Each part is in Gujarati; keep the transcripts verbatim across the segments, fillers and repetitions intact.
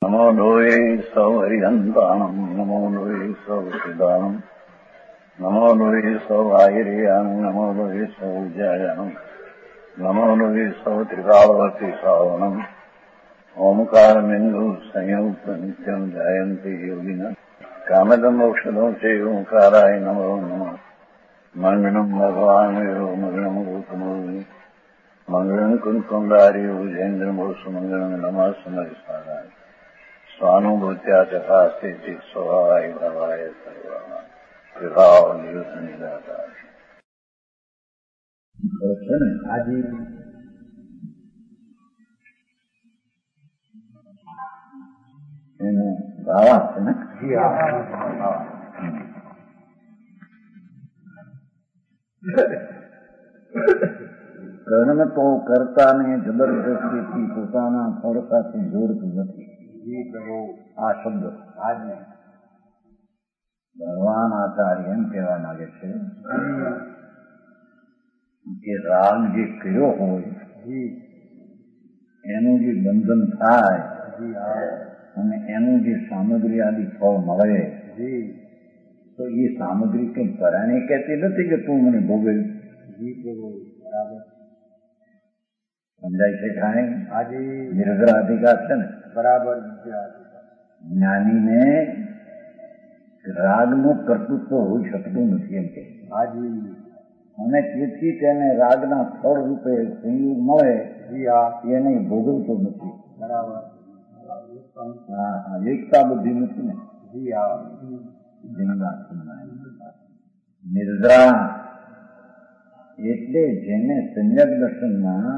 નમો લોહે સૌ હરિહંતાણમ નમો લોહે સૌ સિદાનમ નમો લોહે સૌ આયર્યાણમ નમો લોહે સૌ જયાણમ નમો લોહે સૌ ત્રિકાળવતી શ્રાવણમ ઓમકાર બિંદુ સંયુક્ત નિત્યમ જયંતિ યોગિના કામદમ ઔષધો છે ઓંકારાય નમો નમઃ મંગળમ ભગવાન વિરો મંગળમ ગૌતમોની મંગળમ કુંકુંડારી ઉજેન્દ્રમો સુમંગળમ નમઃ સમરિસારાય સ્વાનુભૂત્યા તથા સ્થિતિ સ્વભાવાય ભવાય સર્વા વિભાવ નિયુદ્ધ નિરાકાર છે ને આજે એનું ગાવા છે ને કર્મ તો કર્તાને જબરદસ્તીથી પોતાના ફળ સાથે જોડતું નથી. આ શબ્દ આજને ભગવાન આચાર્ય એમ કહેવા માંગે છે કે રાગ જે કર્યો હોય એનું જે બંધન થાય અને એનું જે સામગ્રી આદિ ફળ મળે તો એ સામગ્રી કઈ પરાણી કહેતી નથી કે તું મને ભોગવ. સમજાય છે કાંઈ? આજે નિર્ગ્રહાધિકાર છે ને બરાબર. જ્ઞાનીને રાગનું કર્તૃત્વ હોઈ શકતું નથી એમ કે હાજી, અને તેથી તેને રાગના ફળ રૂપે સંયોગ મળે એને ભોગવતો નથી. બરાબર. હા, એકતા બુદ્ધિ નથી ને. નિર્ગ્રહ એટલે જેને સમ્યક દર્શનમાં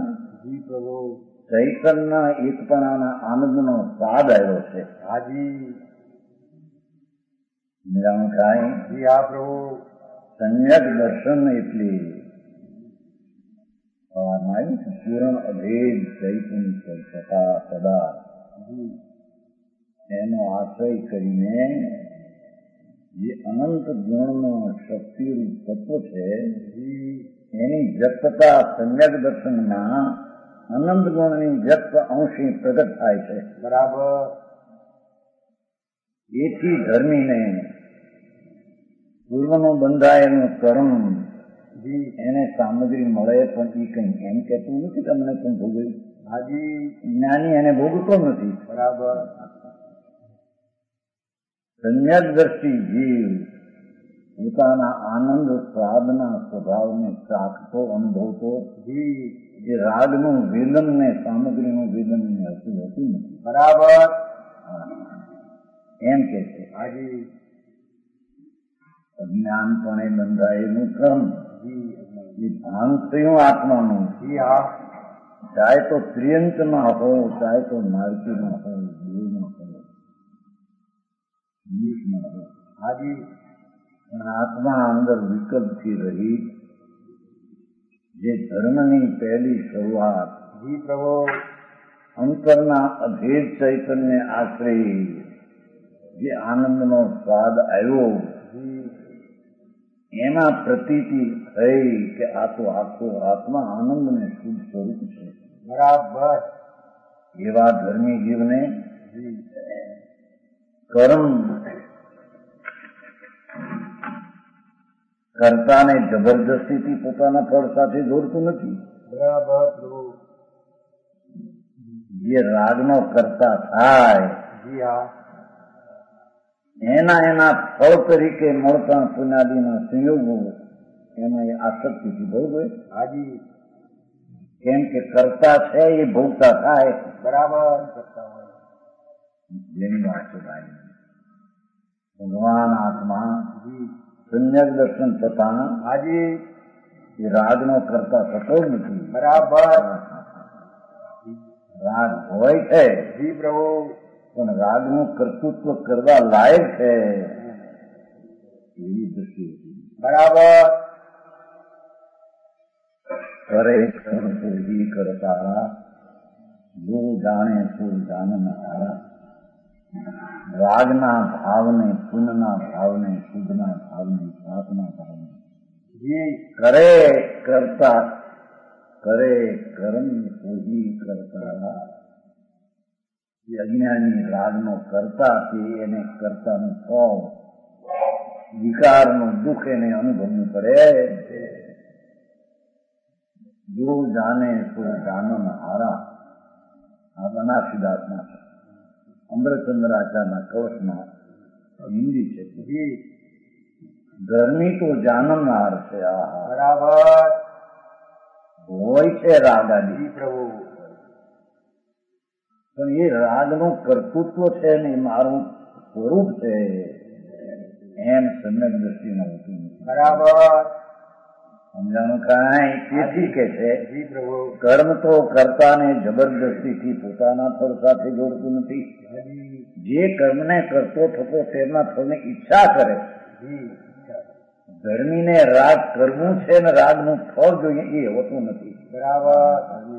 ચૈતન્ય એકપણાના આનંદનો સ્વાદ આવ્યો છે. હાજી કાંઈ આ પ્રભુ સમ્યક દર્શન એટલે પૂરણ અભેદ ચૈતન્ય સદા સદા એનો આશ્રય કરીને જે અનંત ગુણનો શક્તિરૂપ તત્વ છે એની વ્યક્તતા સમ્યક દર્શનમાં અનંત ગુણની વ્યક્ત અંશી પ્રગટ થાય છે. બરાબર. એથી ધર્મીને પૂર્વનું બંધાયેલું કર્મ એને સામગ્રી મળે પણ એ કઈ એમ કહેતું નથી તમને પણ ભોગવ્યું. હાજી, જ્ઞાની એને ભોગવતો નથી. બરાબર. સમ્યક દ્રષ્ટિ જીવ પોતાના આનંદ સ્વાદના સ્વભાવને ચાખતો અનુભવતો જે રાગનું વેદન ને સામગ્રીનું વેદન ને હતું હતું નથી. બરાબર. એમ કે છે હાજી અજ્ઞાનપણે બંધાયેલું કર્મ એ ભાન થયું આત્માનું, ચાહે તો ત્રિયંતમાં હોય ચાહે તો માર્ગીમાં હોય દેવમાં હોય નિષ્માં હોય. હાજી પણ આત્મા અંદર વિકલ્પથી રહી જે ધર્મની પહેલી શરૂઆત જી પ્રભુ અંતરના અભેદ ચૈતન્ય આશ્રય જે આનંદનો સ્વાદ આવ્યો એમાં પ્રતીતિ થઈ કે આ તો આખો આત્મા આનંદને શુદ્ધ સ્વરૂપ છે. બરાબર. એવા ધર્મી જીવને કર્મ કર્તાને જબરદસ્તીથી પોતાના ફળ સાથે જોડતું નથી. બરાબર. જે રાગનો કર્તા થાય એના એના ફળ તરીકે મળતા પુનાદીના સંયોગો એમાં એ આસક્તિથી ભોગવે. હાજી, કેમ કે કર્તા છે એ ભોગતા થાય. બરાબર. જેની વાત છે ભાઈ ભગવાન આત્મા સમ્યક દર્શન થતા હાજી એ રાગનો કરતા થતો જ નથી. બરાબર. રાગ હોય છે જી પ્રભુ પણ રાગનું કર્તૃત્વ કરવા લાયક છે એવી દ્રષ્ટિ હતી. બરાબર. કરે પૂરી કરતા જો જાણે તો જાણનારા રાગના ભાવને પુનના ભાવને શુદ્ધના ભાવને સાતના ભાવને જે કરે કરતા કરે કર્મ પૂરી કરતા એ અજ્ઞાની રાગનો કરતા છે, એને કરતાનું ફળ વિકારનું દુઃખ એને અનુભવવું પડે. જો જાને તો જાનન હારા. આ બનાસીદાસના અમૃતચંદ્રાચાર્યના કવચમાં હિન્દી છે. ધર્મી તો જાનનહાર છે. આ બરાબર હોય છે રાગ આદિ પ્રભુ, પણ એ રાગનું કર્તૃત્વ છે ને મારું સ્વરૂપ છે એમ સમ્યક દ્રષ્ટિમાં હોતું નથી. બરાબર સમજાણું કાંઈ? તેથી કે છે જી પ્રભુ, કર્મ તો કરતાને જબરદસ્તીથી પોતાના ફળ સાથે જોડતું નથી. જે કર્મને કરતો થતો તેના ફળની ઈચ્છા કરે. ધર્મીને રાગ કરવું છે ને રાગનું ફળ જોઈએ એ હોતું નથી. બરાબર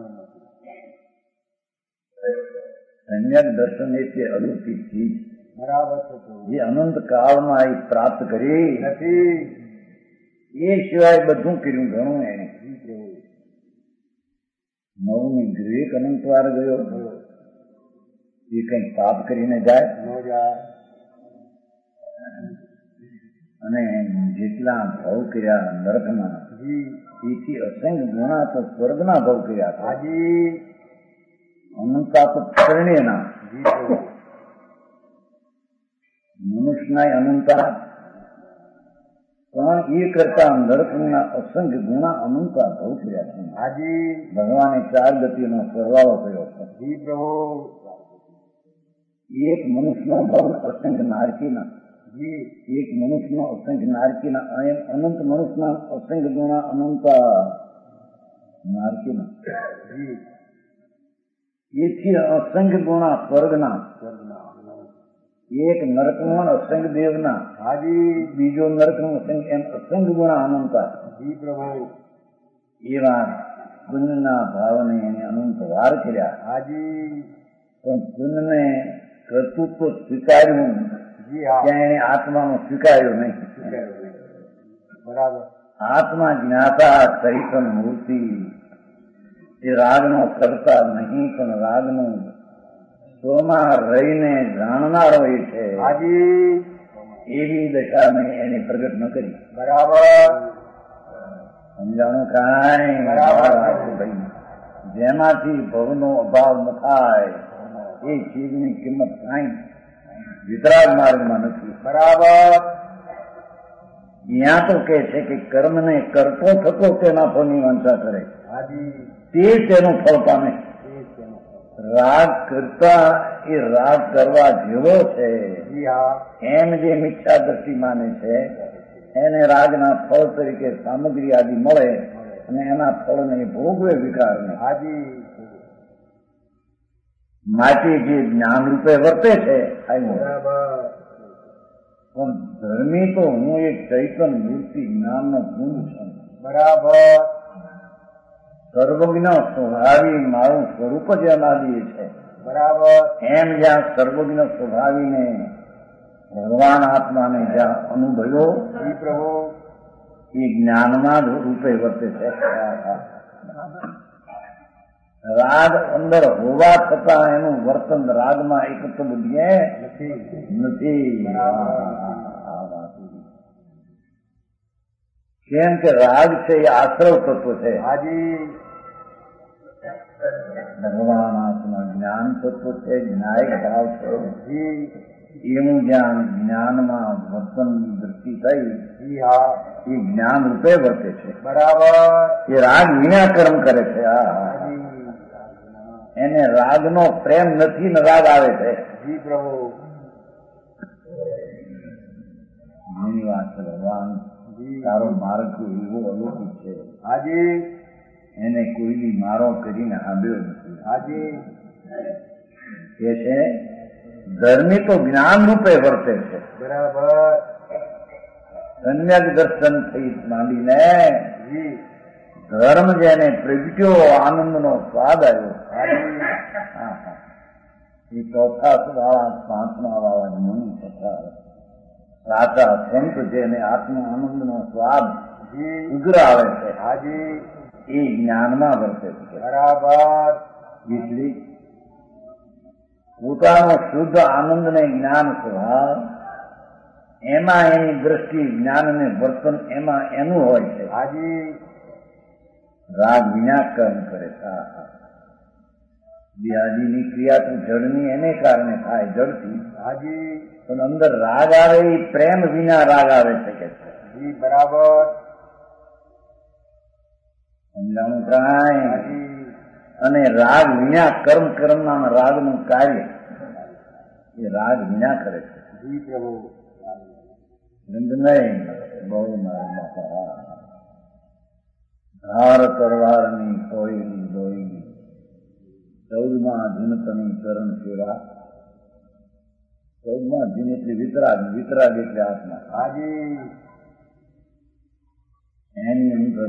સમ્યક દર્શન એ તે અલૌકિક ચીજ બરાબર જે અનંત કાળમાં એ પ્રાપ્ત કરી નથી. એ સિવાય બધું કર્યું ઘણું એને. નવમી ગ્રેક અનંત વાર ગયો એ કઈ પાપ કરીને જાય ન જાય. અને જેટલા ભાવ કર્યા નરકના એથી અસંખ્ય ગુણા તો સ્વર્ગના ભાવ કર્યા હતા. હાજી અનંતા તો પરણ્યના જી પ્રભુ, મનુષ્યના અનંતા પણ એ કરતા નરકના અસંખ્ય ગુણા અનંતા ભાવ કર્યા છે. હાજી ભગવાને ચાર ગતિનો સરવાળો કર્યો છે. જી પ્રભુ, એક મનુષ્યનો ભાવ અસંખ્ય નારકીના, જી એક મનુષ્યનો અસંખ્ય નારકીના, એમ અનંત મનુષ્યના અસંખ્ય ગુણા અનંતા નારકીના, જી એથી અસંખ્ય ગુણા સ્વર્ગના, સ્વર્ગના. એક નરકનો અસંખ્ય દેવના, હાજી બીજો નરકનો અસંખ્ય, એમ અસંખ્ય ગુણા અનંતા. જી પ્રભુ, એવા પુણ્યના ભાવને એને અનંત વાર કર્યા. હાજી પણ પુણ્યને કર્તૃત્વ સ્વીકાર્યું જી હા ત્યાં એને આત્માનો સ્વીકાર્યો નહીં. બરાબર આત્મા જ્ઞાતા સહિત મૂર્તિ એ રાગનો કરતા નહીં પણ રાગનું સ્વમાં રહીને જાણનારો એ છે. હાજી એવી દશાને એને પ્રગટ ન કરી. બરાબર સમજાણું કાંઈ? બરાબર. ભાઈ જેમાંથી ભવનો અભાવ ન થાય એ ચીજની કિંમત કાંઈ વિતરાગ માર્ગમાં નથી. બરાબર ત્યાં તો કે છે કે કર્મને કરતો થતો તેના ફળની વાંચા કરે હાજી તે તેનું ફળ પામે. એ તેનો. રાગ કરતા એ રાગ કરવા જેવો છે જી હા એમ જે મિથ્યા દ્રષ્ટિ માને છે એને રાગના ફળ તરીકે સામગ્રી આદિ મળે અને એના ફળને ભોગવે વિકારને. હાજી માટે જે જ્ઞાન રૂપે વર્તે છે આવ્યું. બરાબર પણ ધર્મી તો હું એક ચૈતન મૂર્તિ જ્ઞાનનો ગુણ છું. બરાબર સર્વજ્ઞ સ્વભાવી મારું સ્વરૂપ જ અનાદિ છે. બરાબર એમ જ્યાં સર્વજ્ઞ સ્વભાવીને ભગવાન આત્માને જ્યાં અનુભવ્યો જી પ્રભુ, એ જ્ઞાનમાં જ રૂપે વર્તે છે. રાગ અંદર હોવા છતાં એનું વર્તન રાગમાં એકત્વ બુદ્ધિએ નથી. નથી. કેમ કે રાગ છે એ આશ્રવ તત્વ છે. હાજી ભગવાન આત્મા જ્ઞાન તત્વ છે, જ્ઞાયક ભાવ છે. જી એવું જ્યાં જ્ઞાનમાં વર્તનની દ્રષ્ટિ થઈ જી હા એ જ્ઞાન રૂપે વર્તે છે. બરાબર એ રાગ વિના કર્મ કરે છે. આ હાજી એને રાગનો પ્રેમ નથી ને રાગ આવે છે. જી પ્રભુ, ઘણી વાત છે. ભગવાન જી તારો માર્ગ એવો અલૌકિક છે હાજી એને કોઈ બી મારો કરીને આંબ્યો નથી. હાજી કે છે ધર્મી તો જ્ઞાન રૂપે વર્તે છે. બરાબર સમ્યક દર્શન થઈ માંડીને જી ધર્મ જેને પ્રગટ્યો આનંદનો સ્વાદ આવ્યો. હાજી હા, હા. એ ચોથા વાળા પાંચમા વાળા મુનિ તથા સાચા સંત જેને આત્મ આનંદનો સ્વાદ જી ઉગ્ર આવે છે હાજી એ જ્ઞાનમાં વર્તે છે. બરાબર એટલે પોતાનો શુદ્ધ આનંદને જ્ઞાન સ્વભાવ એમાં એની દ્રષ્ટિ જ્ઞાન ને વર્તન એમાં એનું હોય છે. હાજી રાગ વિના કર્મ કરે. વ્યાધિની ક્રિયા તો જળની એને કારણે થાય જળથી. હાજી પણ અંદર રાગ આવે એ પ્રેમ વિના રાગ આવે છે કે છે. જી બરાબર સમજાણું કાંઈ? હાજી અને રાગ વિના કર્મ કર્મમાં રાગનું કાર્ય એ રાગ વિના કરે છે. જી પ્રભુ નહીં બહુ ધાર તરવારની કોઈની દોઈ ચૌદમાં જીનતની કરણ સેવા. ચૌદમાં જીન એટલે વિતરાગ, વિતરાગ એટલે આત્મા. હાજી એની અંદર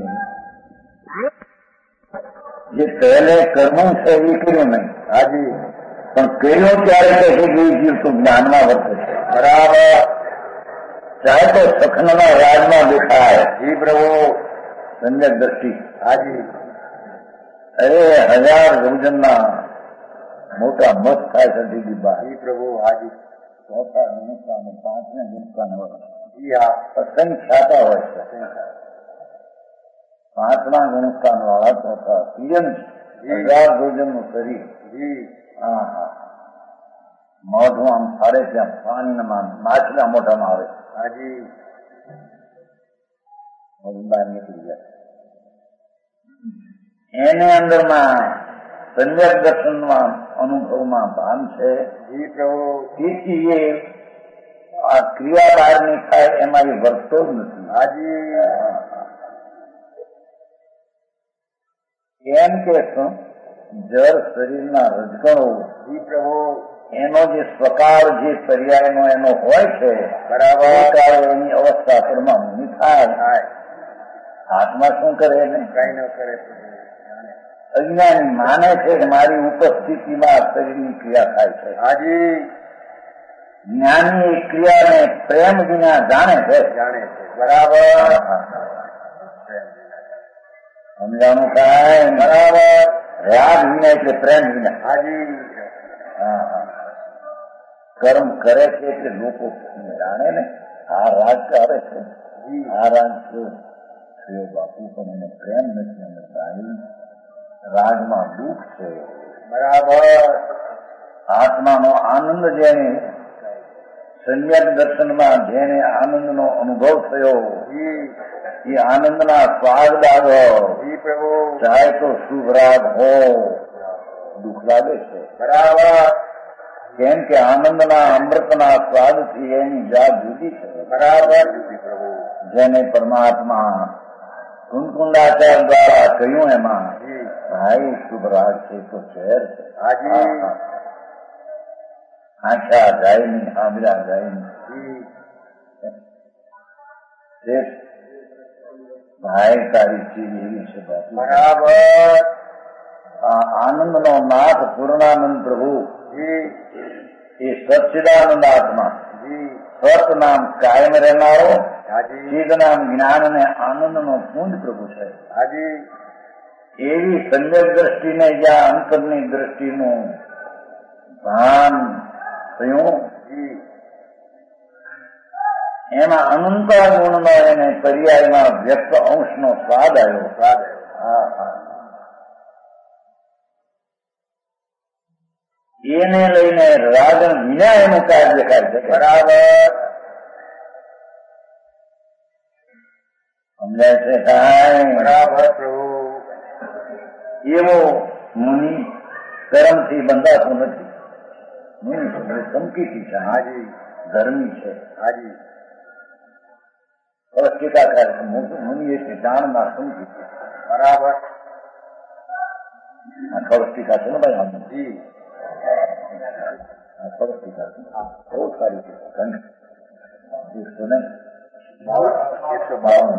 જે પહેલે કર્મ છે એ કર્યું નહીં. હાજી પણ કર્યું ત્યારે કહે છે કે એ જીવ તો જ્ઞાનમાં વર્તે છે. બરાબર ચાહે તો સખનના રાજમાં દેખાય. જી પ્રભુ સંજક દ્રષ્ટિ. હાજી અરે હજાર ગૌજનના મોટા મત થાય છે દીદી બા. જી પ્રભુ હાજી ચોથા ગુણસ્કાને પાંચને ગુણસ્કાને હોય. જી હા અસંખ્યાતા હોય છે. પાંચમા ગુણસ્કાન વાળા ચોથા પીએમ હજાર ગૌજનનું શરીર. જી હા હા મોઢું આમ ફાડે ત્યાં પાણીમાં માછલા મોઢામાં આવે. હાજી બહાર નીકળી જાય. એને અંદરમાં સંજક દર્શનમાં અનુભવમાં ભાન છે. જી પ્રભુ તેથી એ આ ક્રિયા બહારની થાય એમાં એ વર્તતો જ નથી. હાજી એમ કે શું જળ શરીરના રજગણો જી પ્રભુ એનો જે સ્વકાર જે પર્યાયનો એનો હોય છે બરાબર એની અવસ્થા પરમાણુની થાય. થાય હાથમાં શું કરે એને કઈ ન કરે અજ્ઞાની માને છે કે મારી ઉપસ્થિતિમાં શરીરની ક્રિયા થાય છે. હાજી જ્ઞાની એ ક્રિયાને પ્રેમ વિના જાણે છે. જાણે છે બરાબર સમજાણું કાંઈ? બરાબર રાગ વિના એટલે પ્રેમ વિના. હાજી હા હા કર્મ કરે છે એટલે લોકો જાણે ને આ રાગ કરે છે. આ રાગ છે બાપુ પણ એને પ્રેમ નથી. અને સાહેબ રાગમાં દુઃખ છે. બરાબર આત્માનો આનંદ જેને સંજ્ઞક દર્શનમાં જેને આનંદનો અનુભવ થયો જી એ આનંદના સ્વાદ લાગો. જી પ્રભુ ચાહે તો શુભ રાગ હો દુઃખ લાગે છે. બરાબર કેમ કે આનંદના અમૃતના સ્વાદથી એની જાત જુદી છે. બરાબર જી પ્રભુ જેને પરમાત્મા કુંકુંડાચાર્ય દ્વારા કહ્યું એમાં જી ભાઈ શુભ રાગ છે તો શહેર છે. હાજી આંખા જાય નહીં, આંબળા જાય જી નહીં. ભાઈ તારી ચીજ એવી છે બાપુ. બરાબર આ આનંદનો નાથ પૂર્ણાનંદ પ્રભુ જી એ સચ્ચિદાનંદ આત્મા જી સત નામ કાયમ રહેનારો હાજી ચિદ નામ જ્ઞાન અને આનંદનો પુંજ પ્રભુ છે. હાજી એવી સંજક દ્રષ્ટિને જ્યાં અંતરની દ્રષ્ટિનું ભાન થયું જી એમાં અનંતા ગુણનો એને પર્યાયમાં વ્યક્ત અંશનો સ્વાદ આવ્યો. સ્વાદ હા હા એને લઈને રાગણ વિના એનું કાર્ય કરી શકે. બરાબર સમજાય છે કાંઈ? બરાબર પ્રભુ એવો મુનિ કર્મથી બંધાતો નથી. મુનિ સંકિતી છે. હાજી ધર્મી છે. હાજી ટીકાકાર મુનિ એટલે જાણનાર સંકિત. બરાબર આ ખબર ટીકા છે ને ભાઈ આમ જી આ ખબર ટીકા છે. બહુ સારી છે. એકસો ને એકસો બાવન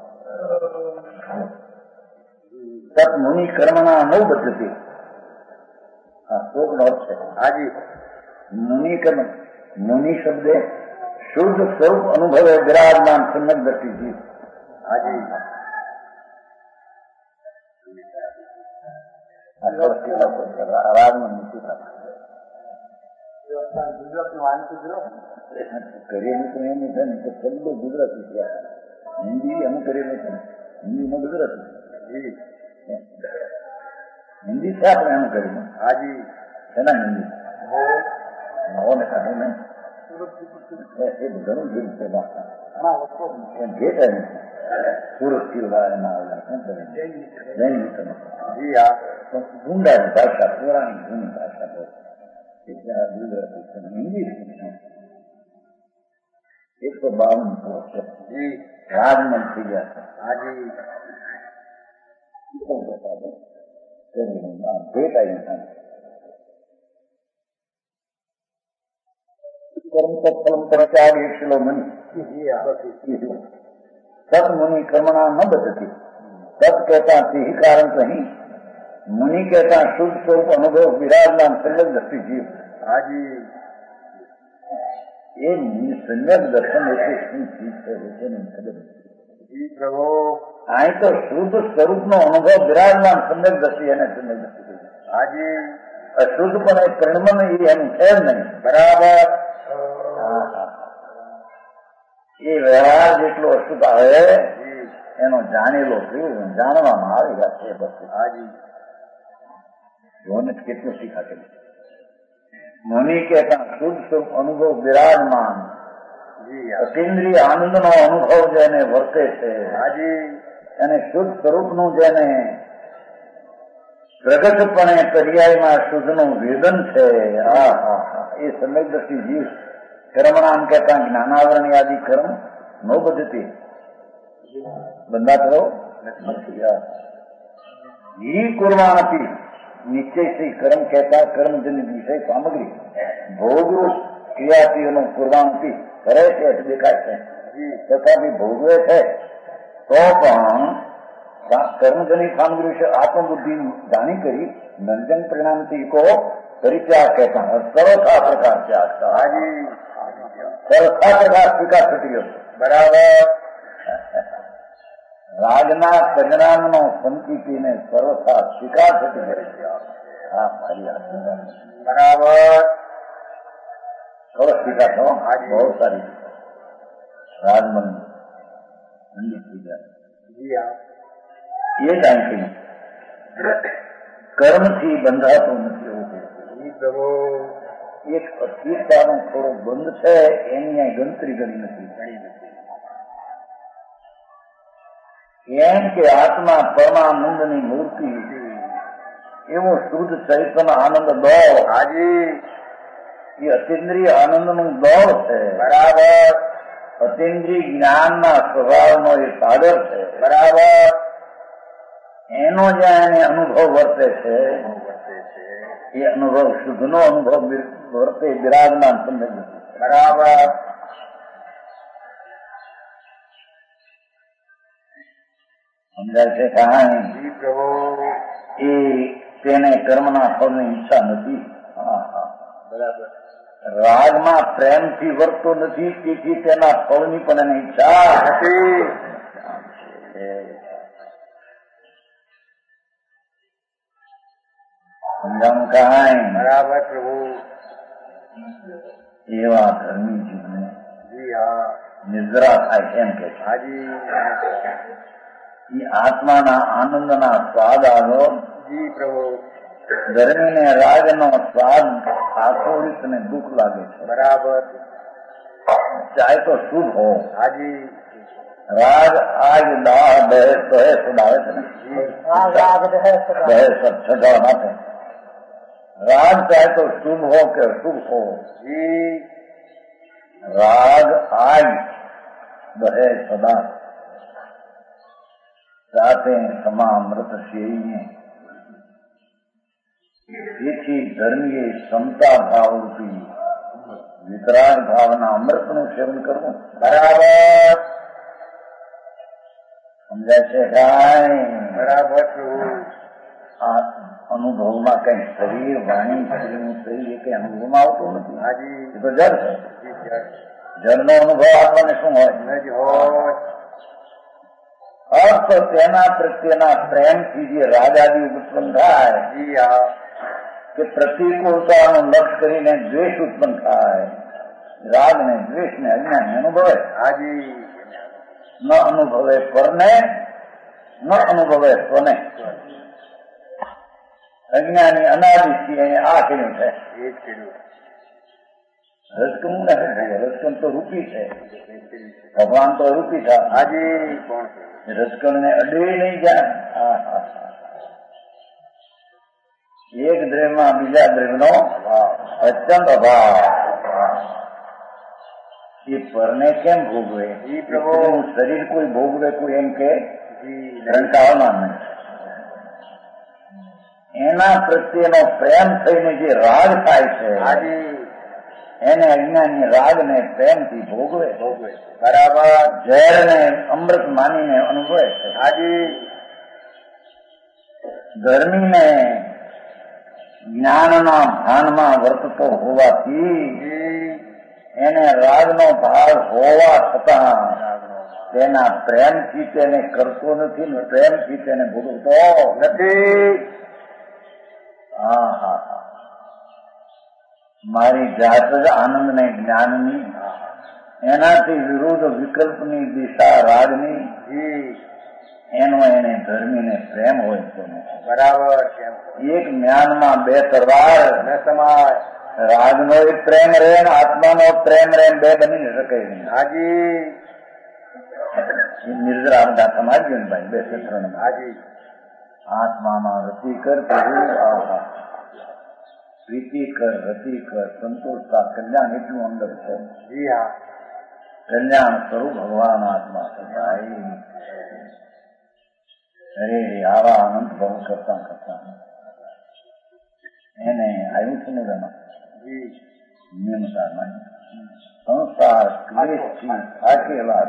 સત મુનિ કર્મના નવ પદ્ધતિ આ શ્લોક નો અર્થ છે. હાજી મુનિ કર્મ મુનિ શબ્દે શુદ્ધ સ્વરૂપ અનુભવે વિરાજમાન સંજક દ્રષ્ટિ. હાજી રાજમાં નીચે ગુજરાતનું વાંચી ગુજરાત કરેલું તો એમ છે ને કે શબ્દો ગુજરાતી છે. હિન્દી અમે કરેલું છે, હિન્દીમાં ગુજરાતી હિન્દી છે આપણે એમ કરેલું. હાજી છે ને હિન્દી નવો ને કાઢે ને એ ઘણું જૂન છે ભાષા. ભેટ સુરત થી જૈન જી હા ગુંડાની ભાષા, પુરાણી જૂની ભાષા બહુ એટલે આ ગુજરાતી છે. હિન્દી એકસો બાવન જી રાજમન થઈ ગયા છે. હાજી ભેટ આવી कर्म तत्फलम प्रचार एक किलो मनी तत् मुनि कर्मणा न बदती तत् कहता ही कारण नहीं मुनि कहता शुद्ध स्वरूप अनुभव विराजमान सम्यक दृष्टि जीव. हाजी ये सम्यक दर्शन ऐसी શું ચીજ છે એની ખબર જી પ્રભુ. અહીં તો શુદ્ધ સ્વરૂપ નો અનુભવ વિરાજમાન સમ્યક દર્શી એને સમ્યક દર્શી. હાજી અશુદ્ધ પણ એ કર્મ નહીં એનું છે જ નહીં. બરાબર. એ વ્યવહાર જેટલો અશુદ્ધ આવે એનો જાણેલો થયું જાણવામાં આવેલા છે. બસ હાજી જોને કેટલું શીખાકેલું. મુનિ કહેતા શુદ્ધ સ્વરૂપ અનુભવ વિરાજમાન અતિન્દ્રિય આનંદ નો અનુભવ જેને વર્તે છે હાજી અને શુદ્ધ સ્વરૂપ નું જેને પ્રગટપણે પર્યાયમાં શુદ્ધ નું વેદન છે એ સમ્યકદર્શી જીવ કર્મણામ કહેતા જ્ઞાનાવરણ આદિ કર્મ નો બધતી બંધા કરો ही कुर्वाणपि निश्चय से कर्म कहता कर्म जनित विषय सामग्री भोगरूप क्रियाशीलों कुर्वाणपि करे છે દેખાય છે તથાપિ ભોગવે છે તો પણ કર્મજનિત સામગ્રી વિશે આત્મબુદ્ધિ જાણી કરી નંજન પરિણામથી को परित्याग कहता है. सर्वथा प्रकार त्याग हाजी सर्वथा प्रकार स्वीकार થતી બરાબર. રાજના પરિણામનો સંકીર્તિને સર્વથા સ્વીકાર થતી હા મારી બરાબર. થોડો સ્વીકાર થો બહુ સારી રાજમન એ જાણતી કર્મથી બંધાતું નથી એવું એક અસ્તિત્વનો થોડો બંધ છે એની આ ગણતરી ગણી નથી. એમ કે આત્મા પરમાનંદની મૂર્તિ એવો શુદ્ધ ચૈતન્ય આનંદ દોળ હાજી એ અતિન્દ્રિય આનંદનું દોળ છે બરાબર. અતિન્દ્રિય જ્ઞાનના સ્વભાવનો એ સાગર છે બરાબર. એનો જ્યાં એને અનુભવ વર્તે છે એ અનુભવ શુદ્ધનો અનુભવ વર્તે બિરાજમાન સમજ નથી બરાબર. સમજાય છે કહાની એ તેને કર્મના ફળની ઈચ્છા નથી. હા હા બરાબર. રાગમાં પ્રેમથી વર્તો નથી તેથી તેના ફળની પણ એને ઈચ્છા નથી. સમજાવું કહાય બરાબર પ્રભુ. એવા ધર્મી જીવને નિદ્રા થાય એમ કે હાજી એ આત્માના આનંદના સ્વાદ આવ્યો જી પ્રભુ. ગરમીને રાગનો સ્વાદ આસોડિત ને દુઃખ લાગે છે બરાબર. ચાહે તો શુભ હો હાજી. રાગ આગ દાહ દહે દહે સુડાવે છે ને દહે સબ છગાવ માટે રાગ ચાહે તો શુભ હો કે અશુભ હો જી. રાગ આગ દહે સદા સાથે સમામૃત શેરીને તેથી ધર્મીએ ક્ષમતા ભાવથી વિતરાગ ભાવના અમૃતનું સેવન કરવું બરાબર. સમજાય છે કાંઈ બરાબર. આ અનુભવમાં કઈ શરીર વાણી શરીરનું શરીર કઈ અનુભવમાં આવતું નથી હાજી. એ તો જળ છે. જળનો અનુભવ આપણને શું હોય અર્થ તેના પ્રત્યેના પ્રેમથી જે રાગ આદિ ઉત્પન્ન થાય કે પ્રતિકૂળતાનું લક્ષ કરીને દ્વેષ ઉત્પન્ન થાય. રાગ ને દ્વેષ ને અજ્ઞાન અનુભવે. હાજી ન અનુભવે પરને ન અનુભવે સ્વને. અજ્ઞાની અનાદિથી એને આ કર્યું છે. એ જ કર્યું. રસકમ નથી. રસકમ તો રૂપી છે. ભગવાન તો રૂપી છે. હાજી કોણ છે? રસકમ ને અડે નહીં જાય. એક દ્રવ્યમાં બીજા દ્રવ્યનો અત્યંત અભાવ. એ પરને કેમ ભોગવે? શરીર કોઈ ભોગવે કોઈ એમ કે રંકાવમાં નહીં. એના પ્રત્યેનો પ્રેમ થઈને જે રાગ થાય છે એને અજ્ઞાની રાગ ને પ્રેમથી ભોગવે. ભોગવે બરાબર. ઝેર ને અમૃત માનીને અનુભવે છે. હાજી ગરમીને જ્ઞાનના ભાનમાં વર્તતો હોવાથી એને રાગનો ભાવ હોવા છતાં તેના પ્રેમથી તેને કરતો નથી ને પ્રેમથી તેને ભોગવતો નથી. હા હા હા મારી જાત જ આનંદ ને જ્ઞાનની, એનાથી વિરુદ્ધ વિકલ્પની દિશા રાગની, એનો એને ધર્મીને પ્રેમ હોય છે. બરાબર. એક જ્ઞાનમાં બે તરવાર ન સમાય. રાગનો એક પ્રેમ રહે ને આત્માનો પ્રેમ રહે, બે બની શકે નહીં. હાજી નિર્જરા બધા સમાજ ભાઈ બે સત્રણ. હાજી આત્મામાં રતિ કર પ્રભુ, આહા પ્રીતિ કર રતિ કર સંતોષતા કલ્યાણ એટલું અંદર છે. જી હા કલ્યાણ સ્વરૂપ ભગવાન આત્મા સદાય. અરે આવા અનંત ભવ કરતા કરતા એને આવ્યું છે ને એમાં નિયમતા સંસાર ક્લેશથી થાકેલા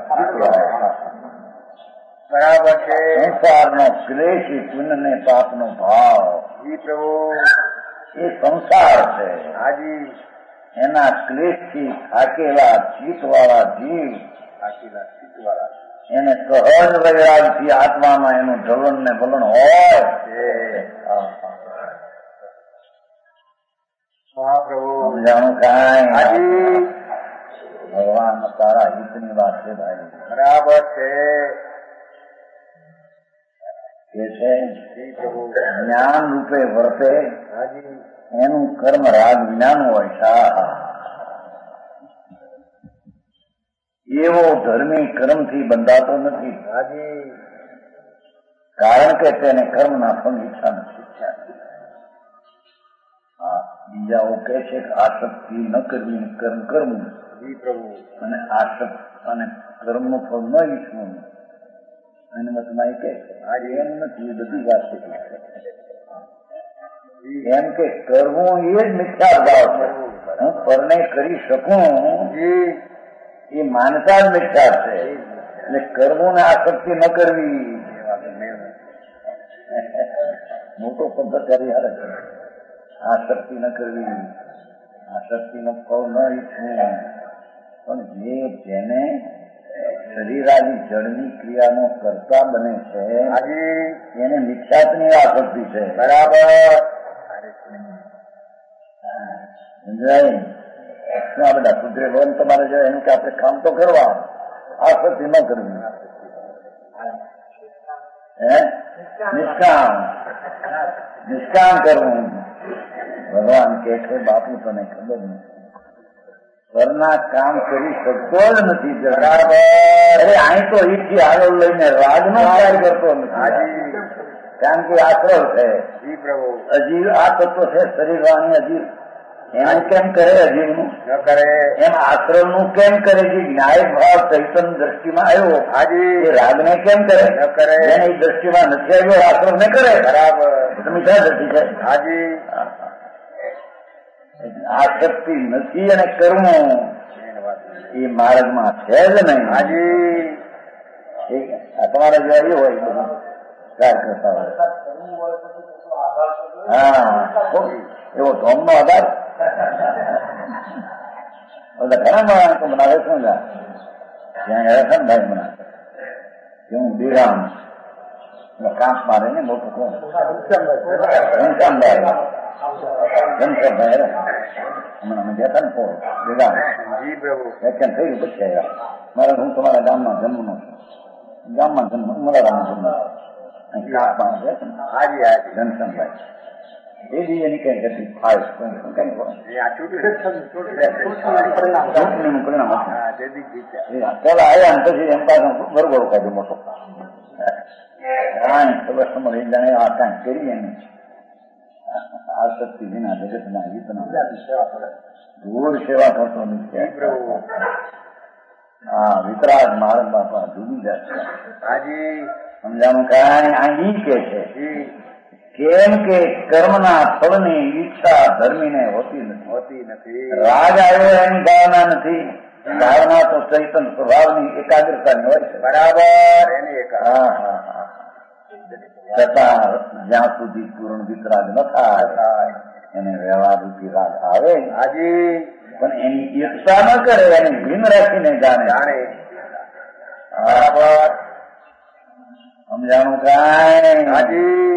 બરાબર છે. સંસારનો ક્લેશી પુણ્ય ને પાપનો ભાવ જી પ્રભુ એ સંસાર છે. હાજી એના ક્લેશથી થાકેલા ચિત્તવાળા જીવ થાકેલા ચિત્તવાળા એને સહજ વૈરાગથી આત્મામાં એનું ઢલણ ને વલણ હોય. સમજાણું કાંઈ? હાજી ભગવાન તારા હિતની વાત છે ભાઈ. બરાબર છે. એ છે જ્ઞાન રૂપે વર્તે હાજી એનું કર્મ રાગ વિનાનું હોય. શા એવો ધર્મી કર્મથી બંધાતો નથી. હાજી કારણ કે તેને કર્મના ફળ ઈચ્છા નથી. હા બીજાઓ કહે છે કે આસક્તિ ન કરવી, કર્મ કરવું. જી પ્રભુ. અને આસક્ત અને કર્મનું ફળ ન ઈચ્છવું અને મતમાં એ કહે આજે એમ નથી. એ બધી વાત છે એમ કે કરવું એ જ મિથ્યા ભાવ છે. હું પરને કરી શકું એ માનતા જ મિથ્યા છે. એટલે કરવું ને આસક્તિ ન કરવી મોટો પદ્ધત કરી હારે. આસક્તિ ન કરવી, આસક્તિ નો ફળ ન ઈચ્છવું. પણ જે જેને શરીરાદી જળની ક્રિયાનો કરતા બને છે એને નિક્ષાતની આસક્તિ છે. બરાબર સમજાય? આ બધા કુદરે લોન તમારે જો એમ કે આપણે કામ તો કરવા, આસક્તિ ન કરવી. હે નિષ્કામ નિષ્કામ કરવું. ભગવાન કે છે બાપુ તને ખબર નથી, ઘરના કામ કરી શકતો જ નથી. બરાબર. અરે અહીં તો ઈથી આગળ લઈને રાગ નો કાર્ય કરતો નથી. કારણ કે આશ્રવ છે. અજીવ આ તત્વ છે શરીર વાણી અજીવ. એમ કેમ કરે અજીવનું? ન કરે. એમ આશ્રવ નું કેમ કરે? જે ન્યાય ભાવ ચૈતન દ્રષ્ટિમાં આવ્યો આજે રાગને કેમ કરે? ન કરે. એને દ્રષ્ટિમાં નથી આવ્યો, આશ્રવ ને કરે. બરાબર. મીઠા દ્રષ્ટિ છે. હાજી આસક્તિ નથી અને કરવું એ માર્ગમાં છે જ નહીં. હાજી તમારે જો એ હોય બધું કાર્ય કરતા હોય. હા એવો ધોમનો આધાર બધા ઘણા માણસ તો બનાવે શું જા ત્યાં ગયા છે ને ભાઈ મને કે હું બેરામ કાંપ મારે ને મોટું કોણ ઘનશ્યામભાઈ ધનસરભાઈ હમણાં અમે ગયા હતા ને પોળ ભેગા જી પ્રભુ વ્યાખ્યાન થઈ ગયું પછી આવ્યા મારા હું તમારા ગામમાં જન્મનો છું ગામમાં જન્મ ઉમરારામાં જન્મ હાજી હાજી ધનસરભાઈ એ દી એની કઈ ગતિ થાય ચૂંટણીનું પરિણામ પેલા આવ્યા ને પછી એમ પાછો વરઘોડો કાઢ્યો મોટો ખબર સમજ જાણે આ કાંઈ કરીએ ને આસક્તિ વિના જગતના હિતના રોજ સેવા કરતો નથી હા વિતરાગ મારા બાપા ડૂબી જશે હાજી સમજાણું કાંઈ અહીં કે છે કેમ કે કર્મના ફળની ઈચ્છા ધર્મીને હોતી નથી હોતી નથી રાગ આવ્યો એની ભાવના નથી ભાવના તો ચૈતન સ્વભાવની એકાગ્રતાની હોય છે બરાબર એની એક હા હા હા છતાં જ્યાં સુધી પૂર્ણ વિતરાગ ન થાય એને વ્યવહાર રૂપી રાગ આવે હાજી પણ એની ઈચ્છા ન કરે એને ભીન રાખીને જાણે જાણે બરાબર સમજાણું કાંઈ હાજી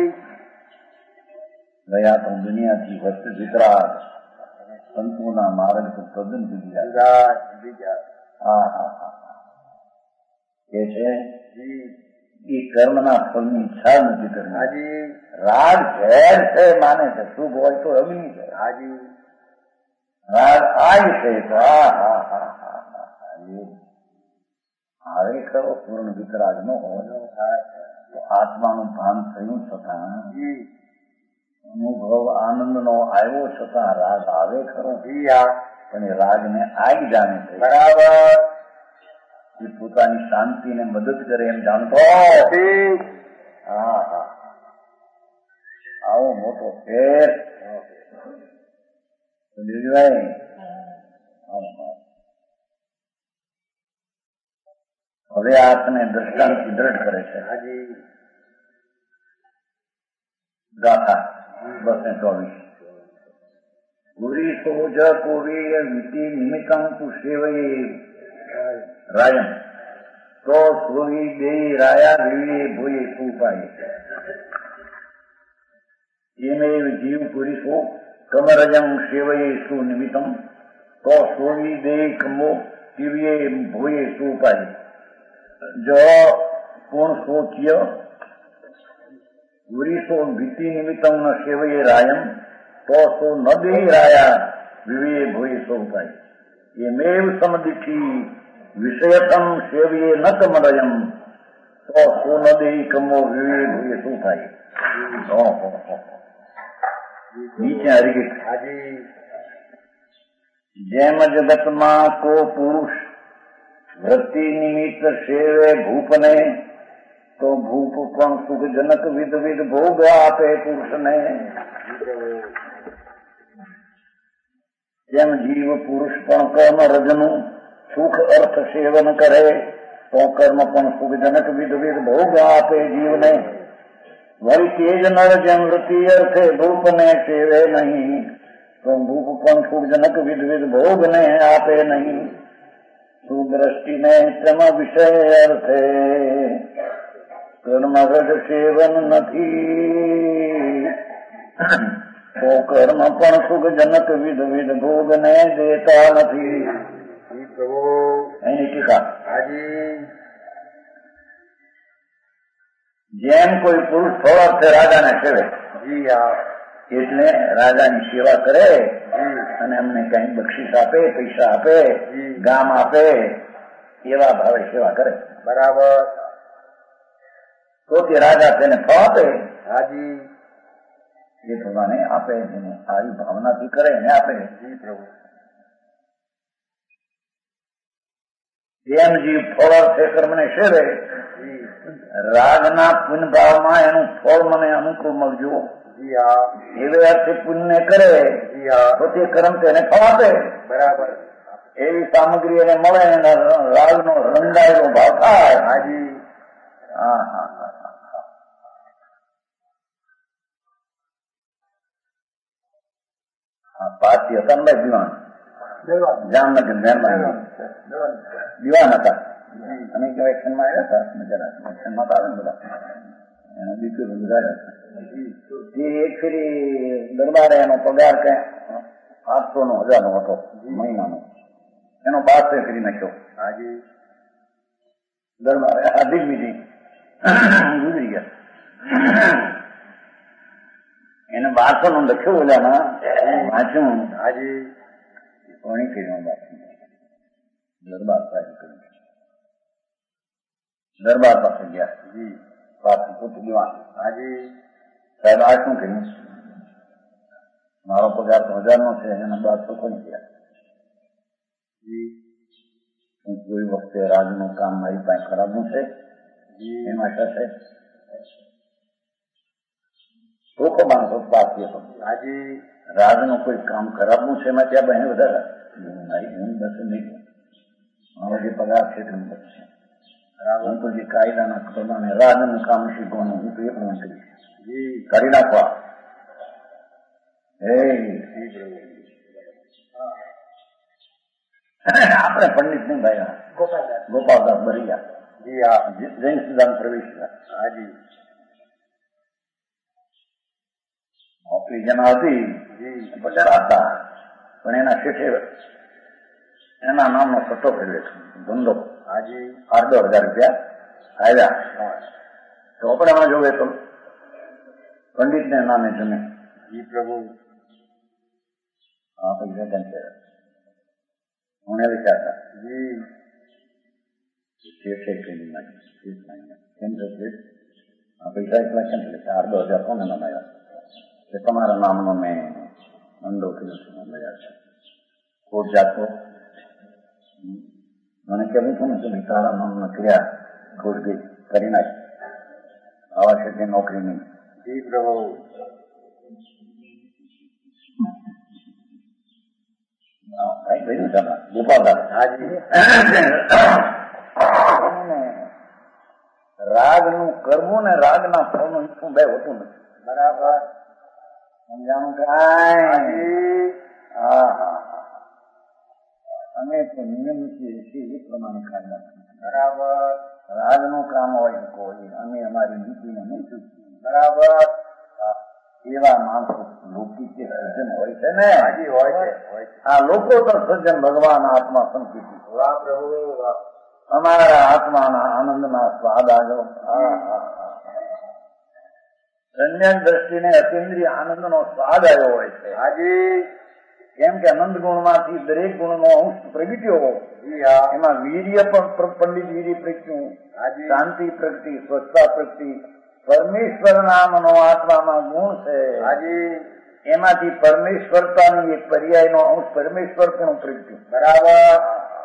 ગયા તો દુનિયાથી વસ્ત વિતરાગ સંતોના માર્ગ તો તદ્દન જુદી જાય હા હા હા કે છે એ કર્મના ફળની ઈચ્છા નથી કરવી હાજી રાગ ઝેર છે માને છે શુભ હોય તો અગ્નિ છે હાજી રાગ આગ છે તો હા હા હા હા હવે ખરો પૂર્ણ વિતરાગ ન હોય તો આત્માનું ભાન થયું છતાં અનુભવ આનંદ નો આવ્યો છતાં રાગ આવે ખરો પણ એ રાગ ને આગ જાણે છે બરાબર એ પોતાની શાંતિને મદદ કરે એમ જાણતો હા હા આવો મોટો ફેર બીજુભાઈ હવે આત્મને દ્રષ્ટાંતથી દ્રઢ કરે છે હાજી ગાથા બસો ચોવીસ પૂરી સોજ કોવી વિધિ નિમિત્તમ તું સેવયે રાયમ તો સોવી દેઈ રાયા વિવે ભૂયે સુપાય એમેવ જીવ પુરીસો કમરજમ સેવયે સુનિમિત્તમ તો સોવી દેઈ કમો દિવ્યે ભૂયે સુપાય જો પૂર્ણ સોચ્ય પુરીસો ભીતિ નિમિત્તમ ન સેવયે રાયમ તો સો ન દેઈ રાયા વિવે ભૂયે સુપાય એમેવ સમદિઠી વિષયતમ સેવ્યે ન કમરયમ તો સો ન દેઈ કમો વિવે ભૂયે સુપાય નીચે હરિગીત હાજી જેમ જગતમાં કો પુરુષ વૃત્તિ નિમિત્ત સેવે ભૂપને તો ભૂપ પણ સુખજનક વિધ વિધ ભોગ આપે પુરુષને જેમ જીવ પુરુષ પણ કર્મ રજનું સુખ અર્થ સેવન કરે તો કર્મ પણ સુખજનક વિધ વિધ ભોગ આપે જીવને વળી તેજ નર જેમ વૃત્તિ અર્થે ભૂપને સેવે નહીં તો ભૂપ પણ સુખજનક વિધ વિધ ભોગને આપે નહીં સુદ્રષ્ટિને તેમ વિષય અર્થે કર્મ રજ સેવન નથી તો કર્મ પણ સુખજનક વિધ વિધ ભોગને દેતા નથી એની ટીકા હાજી જેમ કોઈ પુરુષ થોડા રાજાને સેવે જી હા એટલે રાજાની સેવા કરે અને અમને કઈ બક્ષીસ આપે પૈસા આપે ગામ આપે એવા ભાવે સેવા કરે બરાબર તો તે રાજા તેને ફળ આપે હાજી એ પ્રમાણે આપે જેને આવી ભાવનાથી કરે એને આપે જી પ્રભુ જેમ જીવ ફળ અર્થે કર્મને સેવે રાગના પુણ્ય ભાવમાં એનું ફળ મને અનુકૂળ મળજો જી હા એવે અર્થે પુણ્ય કરે જી હા તો તે કર્મ તેને ફળ આપે બરાબર એવી સામગ્રી એને મળે એના રાગનો રંગાયેલો ભાવ થાય હાજી હા હા હા પાર્ટી હતા ને દિવાન જામનગર મહેરબાની દિવાન હતા અને વેક્શનમાં આવ્યા હતા મજાના વેક્શનમાં આવે ને બધા એના દીકરો ગુજરાત એક ફેરી દરબારે એનો પગાર કઈ આઠસો નો હજાર નો હતો મહિનાનો, એનો બારસો કરી નાખ્યો. હાજી દરબારે હાર્દિક મીધી ગુજરી ગયા. એને બારસો નું લખ્યું ઓલામાં વાંચ્યું. હાજી કોણી ફેરીમાં બાકી દરબાર પાસે કર્યું. દરબાર પાસે ગયા. જી પાછું પૂછ દીવાન. હાજી સાહેબ આ શું કર્યું? મારો પગાર તો હજાર નો છે, એના બારસો કોની ગયા? જી કોઈ વખતે રાજનું કામ મારી પાસે ખરાબનું છે એમાં સાથે ચોખ્ખો માણસો પાછી હતો. હાજી રાજનું કોઈ કામ ખરાબનું છે એમાં ત્યાં બહેન વધારે મારી હું બસ નહીં. મારો જે પગાર છે તે બચશે. હું તો જે કાયદાના પ્રમાણે રાજનું કામ શીખવાનું હું તો એ પણ કરીશ. કરી નાખવા આપણે પંડિત નહીં ભાઈ ગોપાલદાસ બરિયા જી હા જૈન સિદ્ધાંત પ્રવેશ. હાજી નોકરી જેના હતી બધા હતા, પણ એના શેઠે એના નામનો સટ્ટો કર્યો ધંધો. હાજી અડધો હજાર રૂપિયા આવ્યા તો આપણે એમાં જોવે તો પંડિત ને નામે જમે. જી પ્રભુ હા પૈસા કેમ છે મને વિચારતા જી શેઠે ટ્રેનિંગ નાખી કેમ છે આ પૈસા એટલા કેમ છે? અડધો હજાર કોને નામ આવ્યા કે તમારા નામનો મેં ધંધો કર્યો છે મળ્યા છે કોટ જાતો મને કેવું છું ને તમે તારા નામના કર્યા ખોટ ગઈ કરી નાખી. આવા છે નોકરી નહીં. જી પ્રભુ ગોપાલદાસ હાજી રાગ નું કરવું ને રાગ ના ફળ નું ઈચ્છું બે હોતું નથી. બરાબર સમજાણું કાંઈ? હા હા અમે તો નિયમ છીએ એ પ્રમાણે કાયદા. બરાબર રાજનું કામ હોય કોઈ અમે અમારી નીતિને નહીં ચૂકીએ. બરાબર એવા માણસો લૌકિક કે સજ્જન હોય છે ને. હાજી હોય છે હોય છે. આ લોકો તો સજ્જન ભગવાન આત્મા સંકિત વાહ પ્રભુ વાહ. અમારા આત્માના આનંદના સ્વાદ આવ્યો. સંજ્ઞાન દ્રષ્ટિને અતિન્દ્રિય આનંદનો સ્વાદ આવ્યો હોય છે. હાજી કેમ કે આનંદ ગુણમાંથી દરેક ગુણનો અંશ પ્રગટ્યો. જી હા એમાં વીર્ય પણ પંડિત વીર્ય પ્રગટ્યું, હાજી શાંતિ પ્રગટી, સ્વચ્છતા પ્રગટી. પરમેશ્વર નામનો આત્મામાં ગુણ છે. હાજી એમાંથી પરમેશ્વરતાની એક પર્યાયનો અંશ પરમેશ્વર પણ પ્રગટ્યું. બરાબર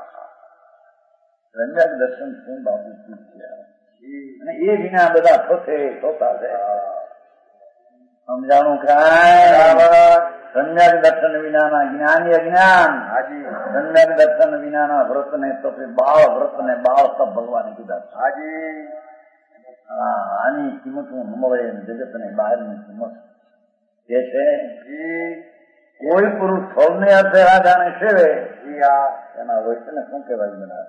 સંજ્ઞાન દર્શન શું બાબુ છે અને એ વિના બધા થશે થતા છે. સમજાણું કાંઈ? સંજ્ઞાન દર્શન વિનાના જ્ઞાની અજ્ઞાન. હાજી સંજ્ઞાન દર્શન વિનાના વ્રત ને તપે બાળ વ્રત ને બાળ તપ ભગવાને કીધા. હાજી આની કિંમત હું મળે જગત ને બહારની કિંમત જે છે કોઈ પુરુષ ફળને અર્થે રાજાને સેવે જી હા એના વૈશ્વને શું કહેવાય? બધા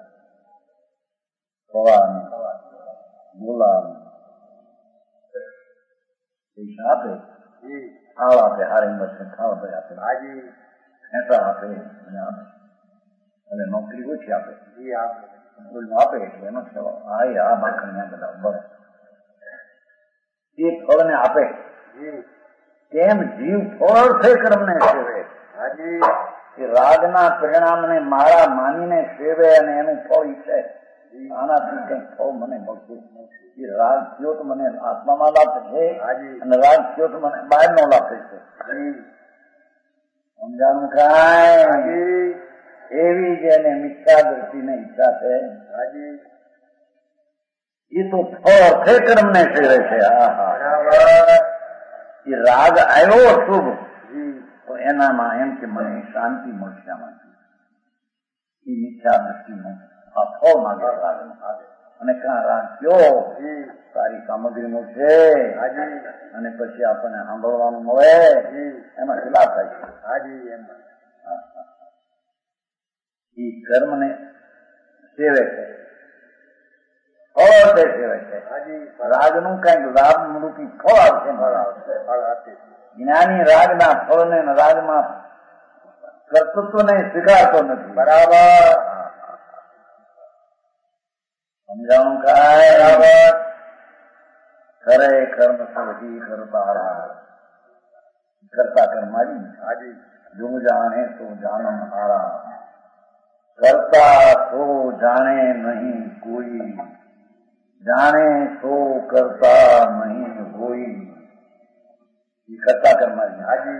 ખવા બોલા પૈસા આપે, જી ખાવ આપે, હારી મળશે ખાવા ભાઈ આપે, હાજી હેઠા આપે આપે અને નોકરી ઓછી આપે. જી હા આપે એટલે એનો સેવા હા આ માખણ બધા બસ એ ફળને આપે. જી તેમ જીવ ફળ થઈ કર્મને સેવે. હાજી એ રાગના પરિણામને મારા માનીને સેવે અને એનું ફળ ઈચ્છે. આનાથી કઈક ફળ મને મળતું એ રાગ થયો તો મને આત્મામાં લાભ છે અને રાગ થયો તો મને બહાર નો લાભ થશે. સમજાણું કાંઈ? એવી જેને મિથ્યા દ્રષ્ટિને ઈચ્છા છે હાજી એ તો ફળ છે કર્મને સેવે છે. હા હા એ રાગ આવ્યો શુભ તો એનામાં એમ કે મને શાંતિ મળશે આમાંથી. એ મિથ્યા દ્રષ્ટિનું આ ફળ માગે રાગનું અને ક્યાં રાગ કયો સારી સામગ્રી મળશે અને પછી આપણને સાંભળવાનું મળે એમાં ખિલાફ થાય છે. હાજી એમ એ કર્મને સેવે છે ફળ તે સેવે છે. હાજી રાગનું કઈક લાભ રૂપી ફળ આવશે. ફળ આવશે ફળ આપે છે. જ્ઞાની રાગના ફળને રાગમાં કર્તૃત્વને સ્વીકારતો નથી. બરાબર સમજાણું કાય બરાબર. કરે કર્મ સૌથી કરતા કરતા કર્માડી. હાજી જો જાણે તો જાણન હારા, કરતા તો જાણે નહીં કોઈ, જાણે તો કરતા નહીં હોય. એ કરતા કર્માડી. હાજી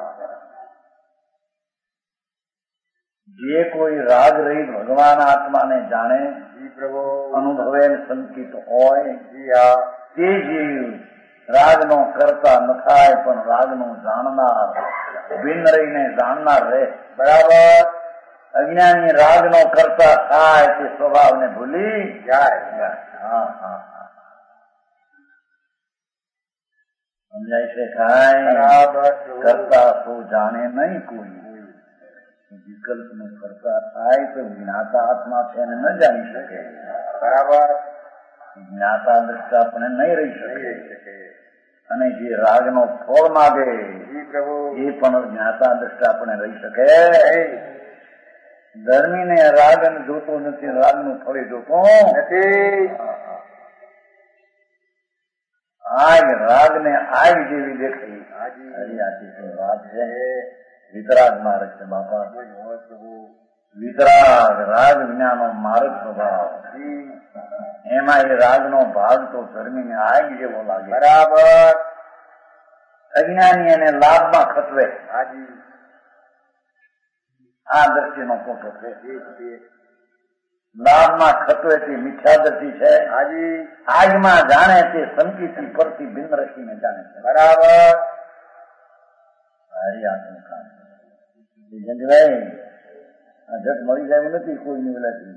જે કોઈ રાગ રહિત ભગવાન આત્માને જાણે, જી પ્રભુ અનુભવેલ સંકિત હોય, જી હા તે જીવ રાગનો કરતા ન થાય પણ રાગનો જાણનાર, ભિન્ન રહીને જાણનાર રહે. બરાબર અજ્ઞાની રાગનો કરતા થાય તે સ્વભાવને ભૂલી જાય. હા હા હા સમજાય છે કાંઈ? બરાબર કરતા તો જાણે નહીં કોઈ. વિકલ્પ નું કરતા થાય તો જ્ઞાતા આત્મા છે એને ન જાણી શકે. બરાબર જ્ઞાતા દ્રષ્ટા પણ નહીં રહી નહીં શકે. રહી શકે. અને જે રાગનો ફળ માગે જી પ્રભુ એ પણ જ્ઞાતા દ્રષ્ટા પણ રહી શકે. નહીં. ધર્મીને રાગ જોતો નથી, રાગનું ફળ જોતો નથી. આગ રાગ ને આગ જેવી દેખાઈ. હાજી હરિયાથી વાત છે. વિતરાગ માર્ગ છે બાપા. હોય પ્રભુ વિતરાગ રાગ વિનાનો માર્ગ સ્વભાવ. જી એમાં એ રાગનો ભાગ તો ધર્મીને આગ જેવો લાગે. બરાબર અજ્ઞાની એને લાભમાં ખતવે. હાજી આ દ્રષ્ટિનો ખોટો છે. જી જી લાભમાં ખતવે તે મિથ્યા દ્રષ્ટિ છે. હાજી આગમાં જાણે તે સંકિતથી પરથી ભિન્ન રહીને જાણે છે. બરાબર હારી આત્મનું કામ છે. જંગભાઈ આ જટ મળી જાય નથી કોઈની વેલાથી.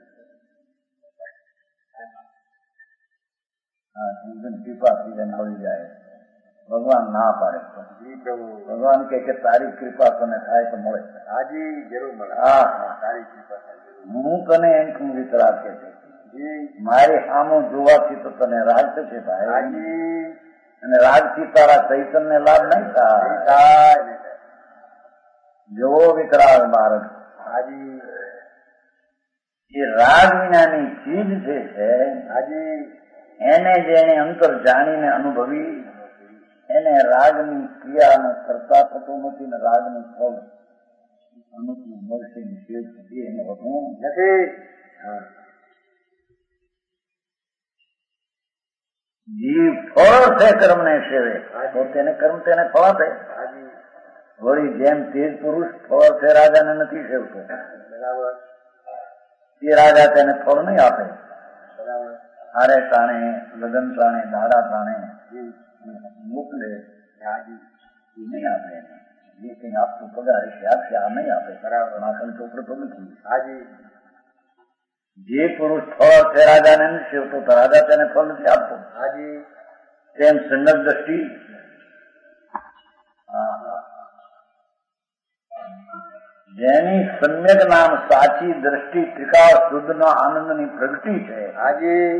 હા જીવન કૃપા થી મળી જાય. ભગવાન ના પાડે. જી પ્રભુ ભગવાન કે કે તારી કૃપા તને થાય તો મળે. હાજી જરૂર મળે. હા હા સારી કૃપા થાય જરૂર. હું તને એમ કહું વિતરાગ કે છે. જી મારી સામું જોવાથી તો તને રાગ થશે ભાઈ. હાજી અને રાગથી તારા ચૈતન્ય લાભ નહીં થાય. થાય ને થાય. જોવો વિતરાગ માર્ગ. હાજી એ રાગ વિનાની ચીજ જે છે હાજી એને જેને અંતર જાણીને અનુભવી એને રાગની ક્રિયાનો કરતા થતો નથી ને રાગનું ફળ અનુકૂળ મળશે ને શેષ થતી એને વધુ નથી. જીવ ફળ છે કર્મને સેવે તો તેને કર્મ તેને ફળ આપે. હાજી વળી જેમ તેજ પુરુષ ફળ છે રાજાને નથી સેવતો, બરાબર એ રાજા તેને ફળ નહીં આપે. બરાબર હારે ટાણે લગન ટાણે દાડા ટાણે જી મોકલે હાજી એ નહીં આપે. જે કંઈ આપતું પગાર છે આપશે, આ નહીં આપે. બરાબર માખણ ચોપડો તો નથી. હાજી જે પુરુષ ફળ છે રાજાને નથી સેવતો તો રાજા તેને ફળ નથી આપતો. હાજી તેમ સંગત દ્રષ્ટિ જેની સમ્યક નામ સાચી દ્રષ્ટિ ત્રિકાળ શુદ્ધ નો આનંદ ની પ્રગતિ છે. હાજી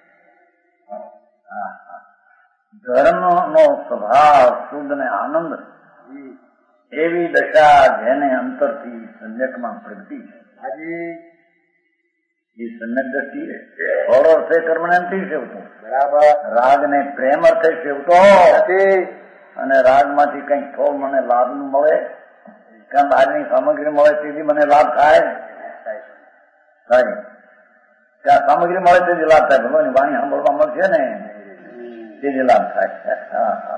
ધર્મ નો સ્વભાવ શુદ્ધ ને આનંદ જી એવી દશા જેને અંતરથી સમ્યકમાં પ્રગતિ છે. હાજી એ સમ્યક દ્રષ્ટિ ફળ અર્થે કર્મને નથી સેવતો. બરાબર રાગ ને પ્રેમ અર્થે સેવતો નથી. અને રાગ માંથી કઈક ફળ મને લાભ નું મળે કારણ બહારની સામગ્રી મળે તેથી મને લાભ થાય થાય ત્યાં સામગ્રી મળે તેથી લાભ થાય. ભગવાનની વાણી સાંભળવા મળશે ને તેથી લાભ થાય. હા હા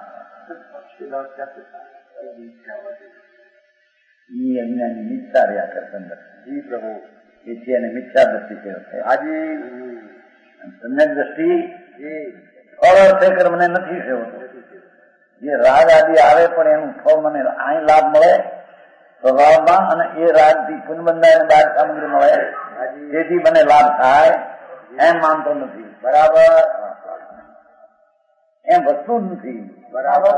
ઈ અજ્ઞાની મિથ્યા રહ્યા કરતા જી પ્રભુ તેથી એને મિથ્યા દ્રષ્ટિ કહેવાય. હાજી સમ્યક દ્રષ્ટિ જી ફળ અર્થે કર્મને નથી સેવતો. જે રાગ આદિ આવે પણ એનું ફળ મને અહીં લાભ મળે સ્વભાવમાં અને એ રાગ થી પુનબંધાય બહાર સામગ્રી મળે તેથી મને લાભ થાય એમ માનતો નથી. બરાબર એમ વસ્તુ જ નથી. બરાબર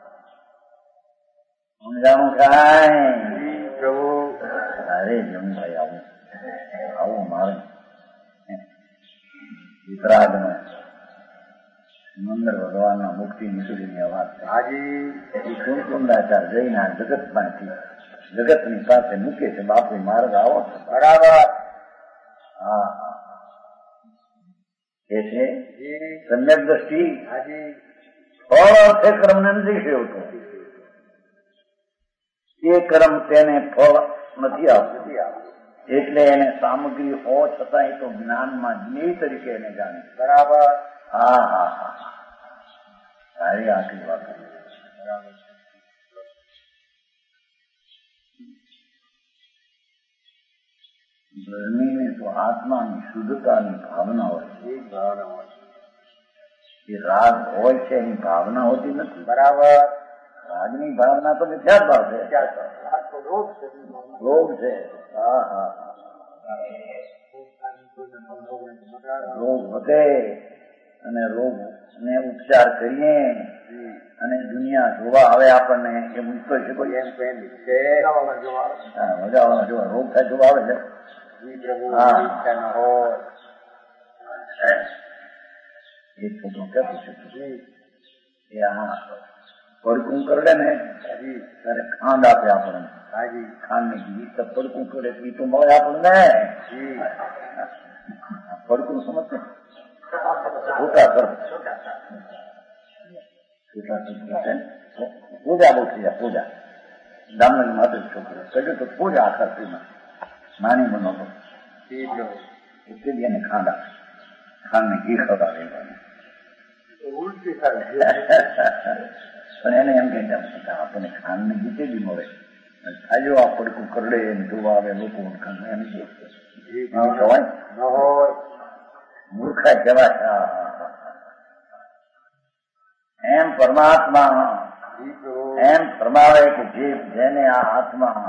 સમજાણું કાંઈ? જી પ્રભુ અરે જમભાઈ આવું આવું મારે વિતરાગનો મંદર ભગવાનના મુક્તિ નીકળીની વાત છે. હાજી એ કુંકુંદાચાર જઈને આ જગતમાંથી જગતની પાસે મૂકે છે. બાપુ માર્ગ આવો છો. બરાબર. હા હા એ છે સમ્યક દ્રષ્ટિ. હાજી ફળ અર્થે કર્મને નથી સેવતો. એ કર્મ તેને ફળ નથી આપતું. એટલે એને સામગ્રી હોવા છતાં એ તો જ્ઞાનમાં જ્ઞેય તરીકે એને જાણે. બરાબર. હા હા હા સારી આટલી વાત. બરાબર. ધર્મીને તો આત્માની શુદ્ધતાની ભાવના હોય છે. એ ભાવના હોય. એ રાગ હોય છે એની ભાવના હોતી નથી. બરાબર. રાગની ભાવના તો મિથ્યા ભાવ છે. રાગ તો લોભ છે. લોભ છે. હા હા હા લોભ વધે અને લોભ ને ઉપચાર કરીએ અને દુનિયા જોવા આવે આપણને એ મૂકતો છે કોઈ. એમ એમ છે. હા મજા આવે જોવા રોગ થાય જોવા આવે છે. એ છોકરો કેતો છે એ આ પડકું કરડે ને ત્યારે ખાંડ આપે આપણને. હાજી ખાંડ ને ઘી તો પડકું કરડે એ તો મળે આપણને. પડકું સમજશે છોટા કર પૂજા બહુ થઈ જાય. પૂજા દામનગર માટે છોકરો કહ્યું તો પૂજા આખા સ્ત્રીમાં નાની બનો તો એટલે બી એને ખાંડ આપે. ખાંડ ને ઘી ખવડાવે ઉલટી થાય. પણ એને એમ કહે આપણને ખાંડ ને ઘી બી મળે. થાય આ પડકું કરડે એને જોવા આવે લોકો એમ કહેવાય ન હોય મૂર્ખાઈ કહેવાય. એમ પરમાત્મા એમ ફરમાવે કે જે જેને આ આત્મા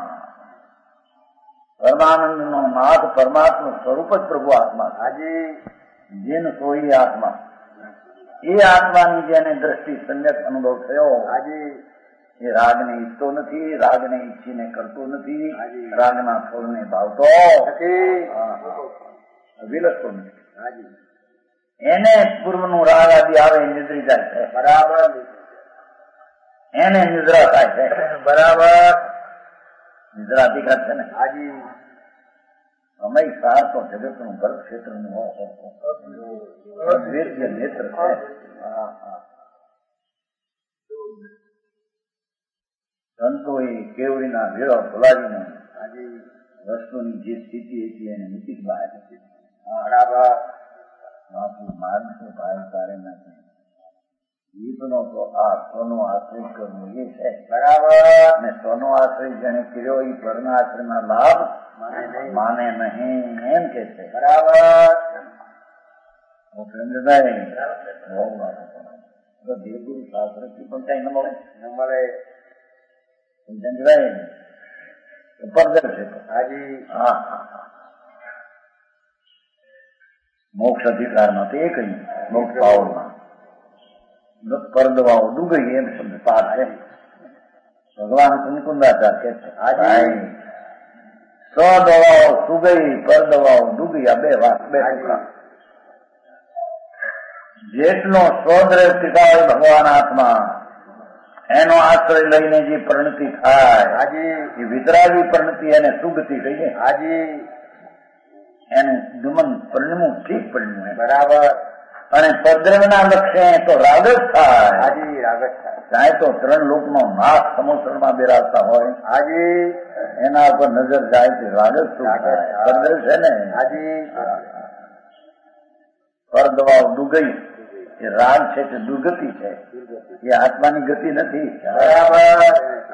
પરમાનંદ નો નાથ પરમાત્મા સ્વરૂપ જ પ્રભુ આત્મા. હાજી જેને સોઈ આત્મા એ આત્માની જેને દ્રષ્ટિ સમ્યક અનુભવ થયો. હાજી એ રાગને ઈચ્છતો નથી. રાગને ઈચ્છીને કરતો નથી. રાગના ફળને ભાવતો વિલસતો નથી. હાજી એને પૂર્વનું રાગ આદિ આવે નિદ્રી જાય છે. બરાબર. એને નિદ્રા થાય છે. બરાબર. નિદ્રા અધિકાર છે ને. હાજી સમય સાર તો જગત નું ભર ક્ષેત્ર નું નેત્ર છે. સંતો એ કેવડીના વેળા ભોલાવીને વસ્તુની જે સ્થિતિ હતી એને મૂકી બહાર નથી. બરાબર. બાપુ માર્ગ તો ભાઈ તારે નથી. જીભનો તો આ સ્વનો આશ્રય કરવો એ છે. બરાબર. અને સ્વનો આશ્રય જેને કર્યો એ પરના આશ્રયના લાભ માને નહીં એમ કે છે. બરાબર. ભૂપેન્દ્રભાઈ બહુ વાતો કરો. દેવગુરુ શાસ્ત્ર થી પણ કઈ ન મળે ન મળે. ભૂપેન્દ્રભાઈ ઉપરદર છે. હાજી હા હા હા મોક્ષ અધિકારમાં તો એ કહ્યું મોક્ષ પાવરમાં પરદવાઓ ડૂગઈ એમ શબ્દ પાઠ છે. ભગવાન કુંકુંદાચાર કે છે સો દવાઓ સુગઈ પરદવાઓ ડૂગી આ બે વાત બે જેટલો સ્વદ્રવ ટીકાવે ભગવાન આત્મા એનો આશ્રય લઈને જે પરિણતિ થાય હાજી એ વિતરાગી પરિણતિ એને સુગતિ કહીએ. હાજી એનું ગમન પરિણમું ઠીક પરિણમું. બરાબર. અને પદ્રવના લક્ષ્ય તો રાગ જ થાય. હાજી રાગ જ થાય. ચાહે તો ત્રણ લોકનો નાશ સમુદ્રમાં બિરાજતા હોય. હાજી એના ઉપર નજર જાય તો રાગ જ શું થાય. પદ્ર છે ને. હાજી પરદવાઓ ડૂગઈ એ રાગ છે તે દુર્ગતિ છે. એ આત્માની ગતિ નથી. બરાબર.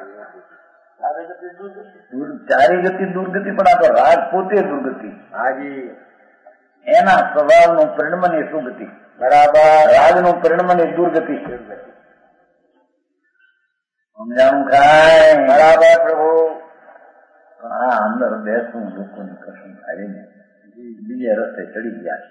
ચારી ગતિ દુર્ગતિ પણ આ તો રાગ પોતે દુર્ગતિ. હાજી એના સ્વભાવનું પરિણમન એ સુગતિ. બરાબર. રાગનું પરિણમન એ દુર્ગતિ. સમજાણું ખાય. બરાબર પ્રભુ. આ અંદર બેસવું લોકોની કશું થાય ને બીજે રસ્તે ચડી ગયા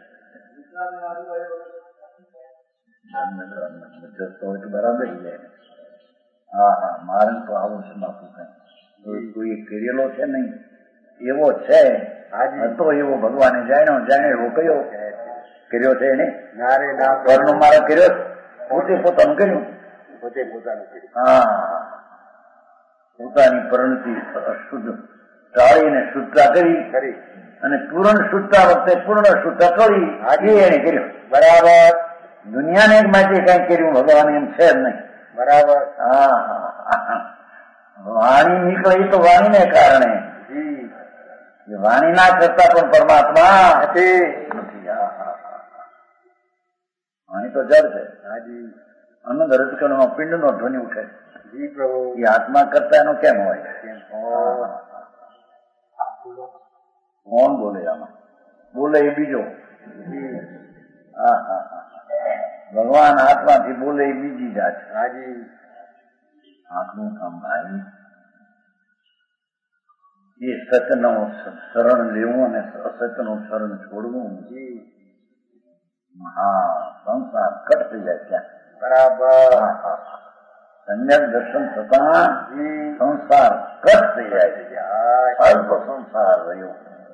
જતો હોય તો બરાબર જાય. હા હા મારે તો આવું છે બાપુ કઈ કોઈ કરેલો છે નહીં એવો છે. હતો એવો ભગવાને જાણ્યો જાણે એવો કયો કર્યો છે એને નારે ના ઘરનો મારા કર્યો પોતે પોતાનું કર્યું પોતે પોતાનું કર્યું. હા પોતાની પરિણતિ શુદ્ધ ટાળીને શુદ્ધતા કરી કરી અને પૂર્ણ શુદ્ધતા વખતે પૂર્ણ શુદ્ધતા કરી આજે એને કર્યું. બરાબર દુનિયાને માટે કઈ કર્યું ભગવાન એમ છે જ નહીં. બરાબર હા હા વાણી નીકળી તો વાણીને કારણે જી વાણી ના કરતા પણ પરમાત્મા નથી નથી. હા હા વાણી તો જડ છે. હાજી અનંત રજકણમાં પિંડ નો ધ્વનિ ઉઠે જી પ્રભુ એ આત્મા કરતા એનો કેમ હોય? કેમ હો? કોણ બોલે આમાં? બોલે એ બીજો. જી હા હા હા ભગવાન આત્માથી બોલે એ બીજી જાત. હાજી આંખનું કામ ભાઈ એ સત્યનો શરણ લેવું અને અસત્યનું શરણ છોડવું. જી હા સંસાર કટ થઈ જાય ત્યાં. બરાબર સમ્યક દર્શન થતા જી સંસાર કટ થઈ જાય છે. જય અલ્પ સંસાર રહ્યો.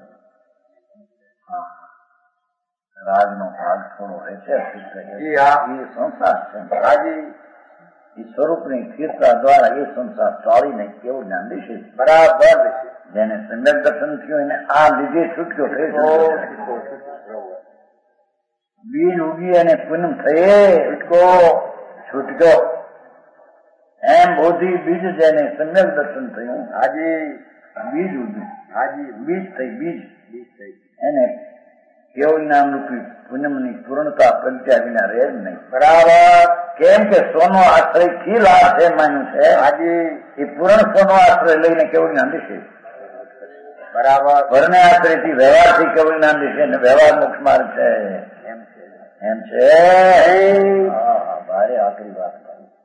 હા રાજનો ભાગ થોડો રહે છે જી હા એ સંસાર છે. હાજી એ સ્વરૂપની સ્થિરતા દ્વારા એ સંસાર ચાલીને કેવું જ્ઞાન દેશે. બરાબર જેને સમ્યક દર્શન થયું એને આ લીધે છૂટક્યો થઈ ગયો. બીજ ઉગી અને પૂનમ થયે છૂટકો છૂટક્યો. એમ બોધી બીજ જેને સમ્યક દર્શન થયું હાજી બીજ ઉગ્યું. હાજી બીજ થઈ બીજ બીજ થઈ એને કેવું નામ રૂપી પૂનમની પૂર્ણતા પ્રગટ્યા વિના રહે જ નહીં. બરાબર કેમ કે સોનો આશ્રય થી લાભ છે માન્યું છે. હાજી એ પૂર્ણ સોનો આશ્રય લઈને કેવું જ્ઞાન દેશે. બરાબર પરને આશ્રય થી વ્યવહારથી કેવું જ્ઞાન દેશે અને વ્યવહાર મોક્ષ માર્ગ છે એમ છે એમ છે. હા ભારે આખરી વાત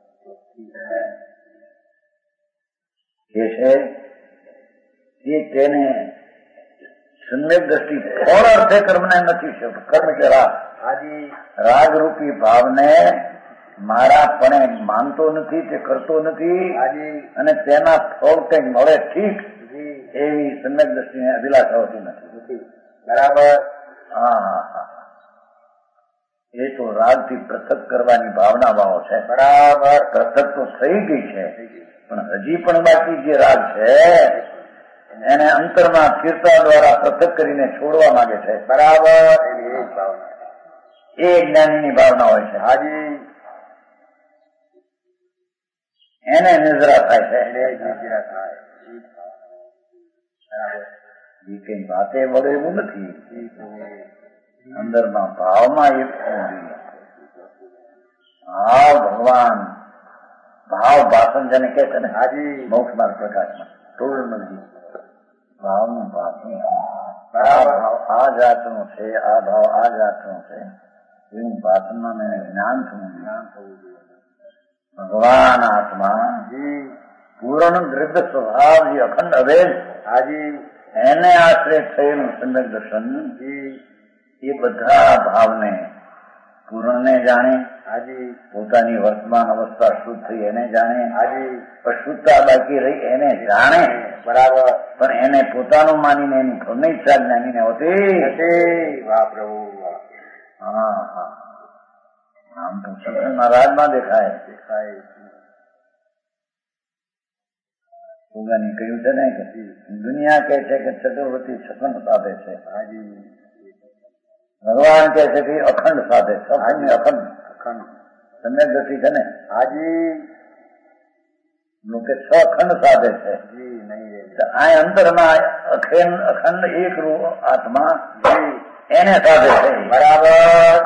એ છે એ તેને સમ્યક દ્રષ્ટિ કોણ અર્થે કર્મને નથી શકતો. કર્મ કે રાગ હાજી રાગરૂપી ભાવને મારા પણ માનતો નથી તે કરતો નથી હાજી અને તેના ફળ કંઈક મળે ઠીક જી એવી સમ્યક દ્રષ્ટિને અભિલાષા હોતી નથી. નથી બરાબર હા હા હા એ તો રાગથી પૃથક કરવાની ભાવના ભાવો છે. બરાબર પૃથક તો થઈ ગઈ છે પણ હજી પણ બાકી જે રાગ છે એને અંતરમાં સ્થિરતા દ્વારા પૃથક કરીને છોડવા માંગે છે. બરાબર એની એ જ ભાવના એ જ્ઞાનીની ભાવના હોય છે. હાજી એને નિદ્રા થાય છે. એને જ નિદ્રા થાય. બરાબર એ કઈ વાતે વળે એવું નથી. જી પ્રભુ અંદરના ભાવમાં એક જોઈએ. ભાવ ભગવાન ભાવ ભાષણ જેને કે છે ને હાજી મોક્ષ માર્ગ પ્રકાશમાં થોડું નથી ભાવનું ભાષણ. બરાબર આ જાતનું છે આ ભાવ આ જાતનું છે એવું ભાષણમાં જ્ઞાન થવું જ્ઞાન થવું જોઈએ. ભગવાન આત્મા જી પૂર્ણ દ્રવ્ય સ્વભાવ જે અખંડ અભેદ હાજી એને આશ્રય થયેલું સમ્યક દર્શન જી એ બધા ભાવને પૂર્ણને જાણે હાજી પોતાની વર્તમાન અવસ્થા શુદ્ધ થઈ એને જાણે હાજી અશુદ્ધતા બાકી રહી એને જાણે બરાબર પણ એને પોતાનું માનીને એની ઘરની ઈચ્છા જ્ઞાનીને હોતી નથી. વાહ પ્રભુ વાહ હા હા આમ તો સત્સંગ મહારાજમાં દેખાય દેખાય ભગવાને કહ્યું છે ને કે દુનિયા કહે છે કે ચતુર્વતી છખંડ સાધે છે. હાજી ભગવાન કહે છે કે અખંડ સાધે છે. અખંડ અખંડ સમ્યક દ્રષ્ટિ છે ને હાજી લોકો છ અખંડ સાધે છે. જી નહીં આ અંતરમાં અખંડ અખંડ એક રૂપ આત્મા જી એને સાધે છે. બરાબર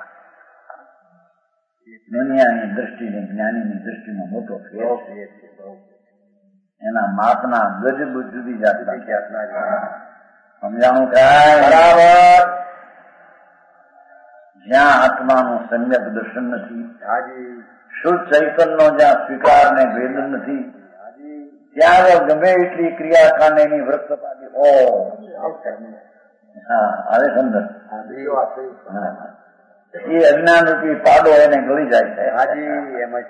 દુનિયાની દ્રષ્ટિને જ્ઞાનીની દ્રષ્ટિનો મોટો ફેર છે. એના માપના ગજ જુદી જાતના સમજાણું થાય. બરાબર જ્યાં આત્માનું સમ્યક દર્શન નથી હાજી શુદ્ધ ચૈતનનો જ્યાં સ્વીકાર ને ભેદ નથી હાજી ત્યાં ગમે એટલી ક્રિયાકાંડ એની વૃક્ષપાતી હો હા આવે સમજ એ અજ્ઞાન રૂપી પાડો એને ગળી જાય છે. હાજી એમ જ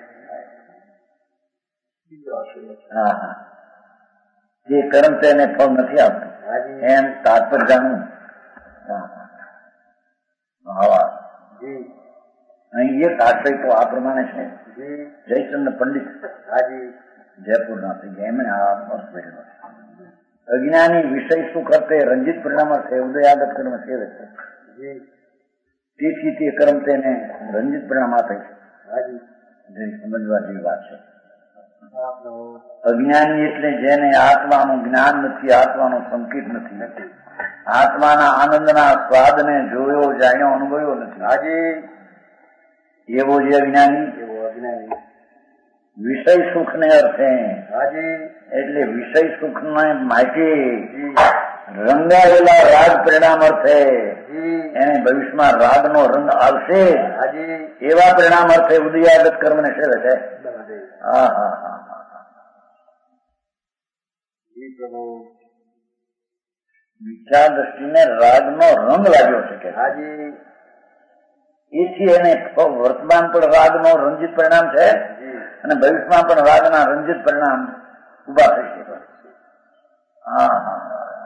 હા હા જે કર્મ છે એને ફળ નથી આપતું હાજી એમ તાત્પર્ય જાણવું. હવા જી અહીં એક આશય તો આ પ્રમાણે છે. જી જયચંદ્ર પંડિત હાજી જયપુરના થઈ ગયા એમણે આ અર્થ મેળવ્યો છે. અજ્ઞાની વિષય સુખ અર્થે રંજિત પરિણામ અર્થે ઉદયાગત કર્મ સેવે છે. જી તેથી તે કર્મ તેને રંજિત પરિણામ આપે છે. હાજી જે સમજવા જેવી વાત છે. આપનો અજ્ઞાની એટલે જેને આત્માનું જ્ઞાન નથી, આત્માનો સંકેત નથી, આત્માના આનંદના સ્વાદને જોયો, જાણ્યો, અનુભવ્યો નથી, હાજી એવો જે અજ્ઞાની એવો અજ્ઞાની વિષય સુખને અર્થે હાજી એટલે વિષય સુખને માટે જી રંગાયેલા રાગ પરિણામ અર્થે જી એને ભવિષ્યમાં રાગનો રંગ આવશે હાજી એવા પરિણામ અર્થે ઉદયાગત કર્મને સેવે છે. હા હા હા હા જી પ્રભુ વિચાર દ્રષ્ટિને રાગનો રંગ લાગ્યો છે કે હાજી એથી એને વર્તમાન પણ રાગનો રંજિત પરિણામ છે જી અને ભવિષ્યમાં પણ રાગના રંજિત પરિણામ ઉભા થઈ શકે. હા હા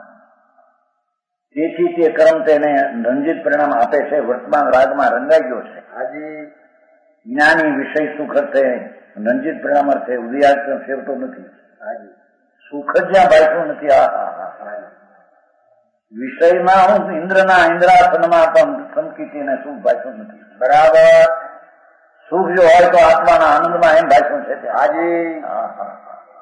તેથી તે કર્મ તેને રંજિત પરિણામ આપે છે. વર્તમાન રાગમાં રંગાઈ ગયો છે. હાજી જ્ઞાની વિષય સુખ અર્થે રંજિત પરિણામ અર્થે ઉદયાગ સેવતો નથી. હાજી સુખ જ જ્યાં ભાઈતું નથી. હા હા હા વિષયમાં હું ઇન્દ્રના ઇન્દ્રાસનમાં પણ સંકિતિ અને સુખ ભાઈતું નથી. બરાબર સુખ જો હોય તો આત્માના આનંદમાં એમ ભાઈતું છે. હાજી હા હા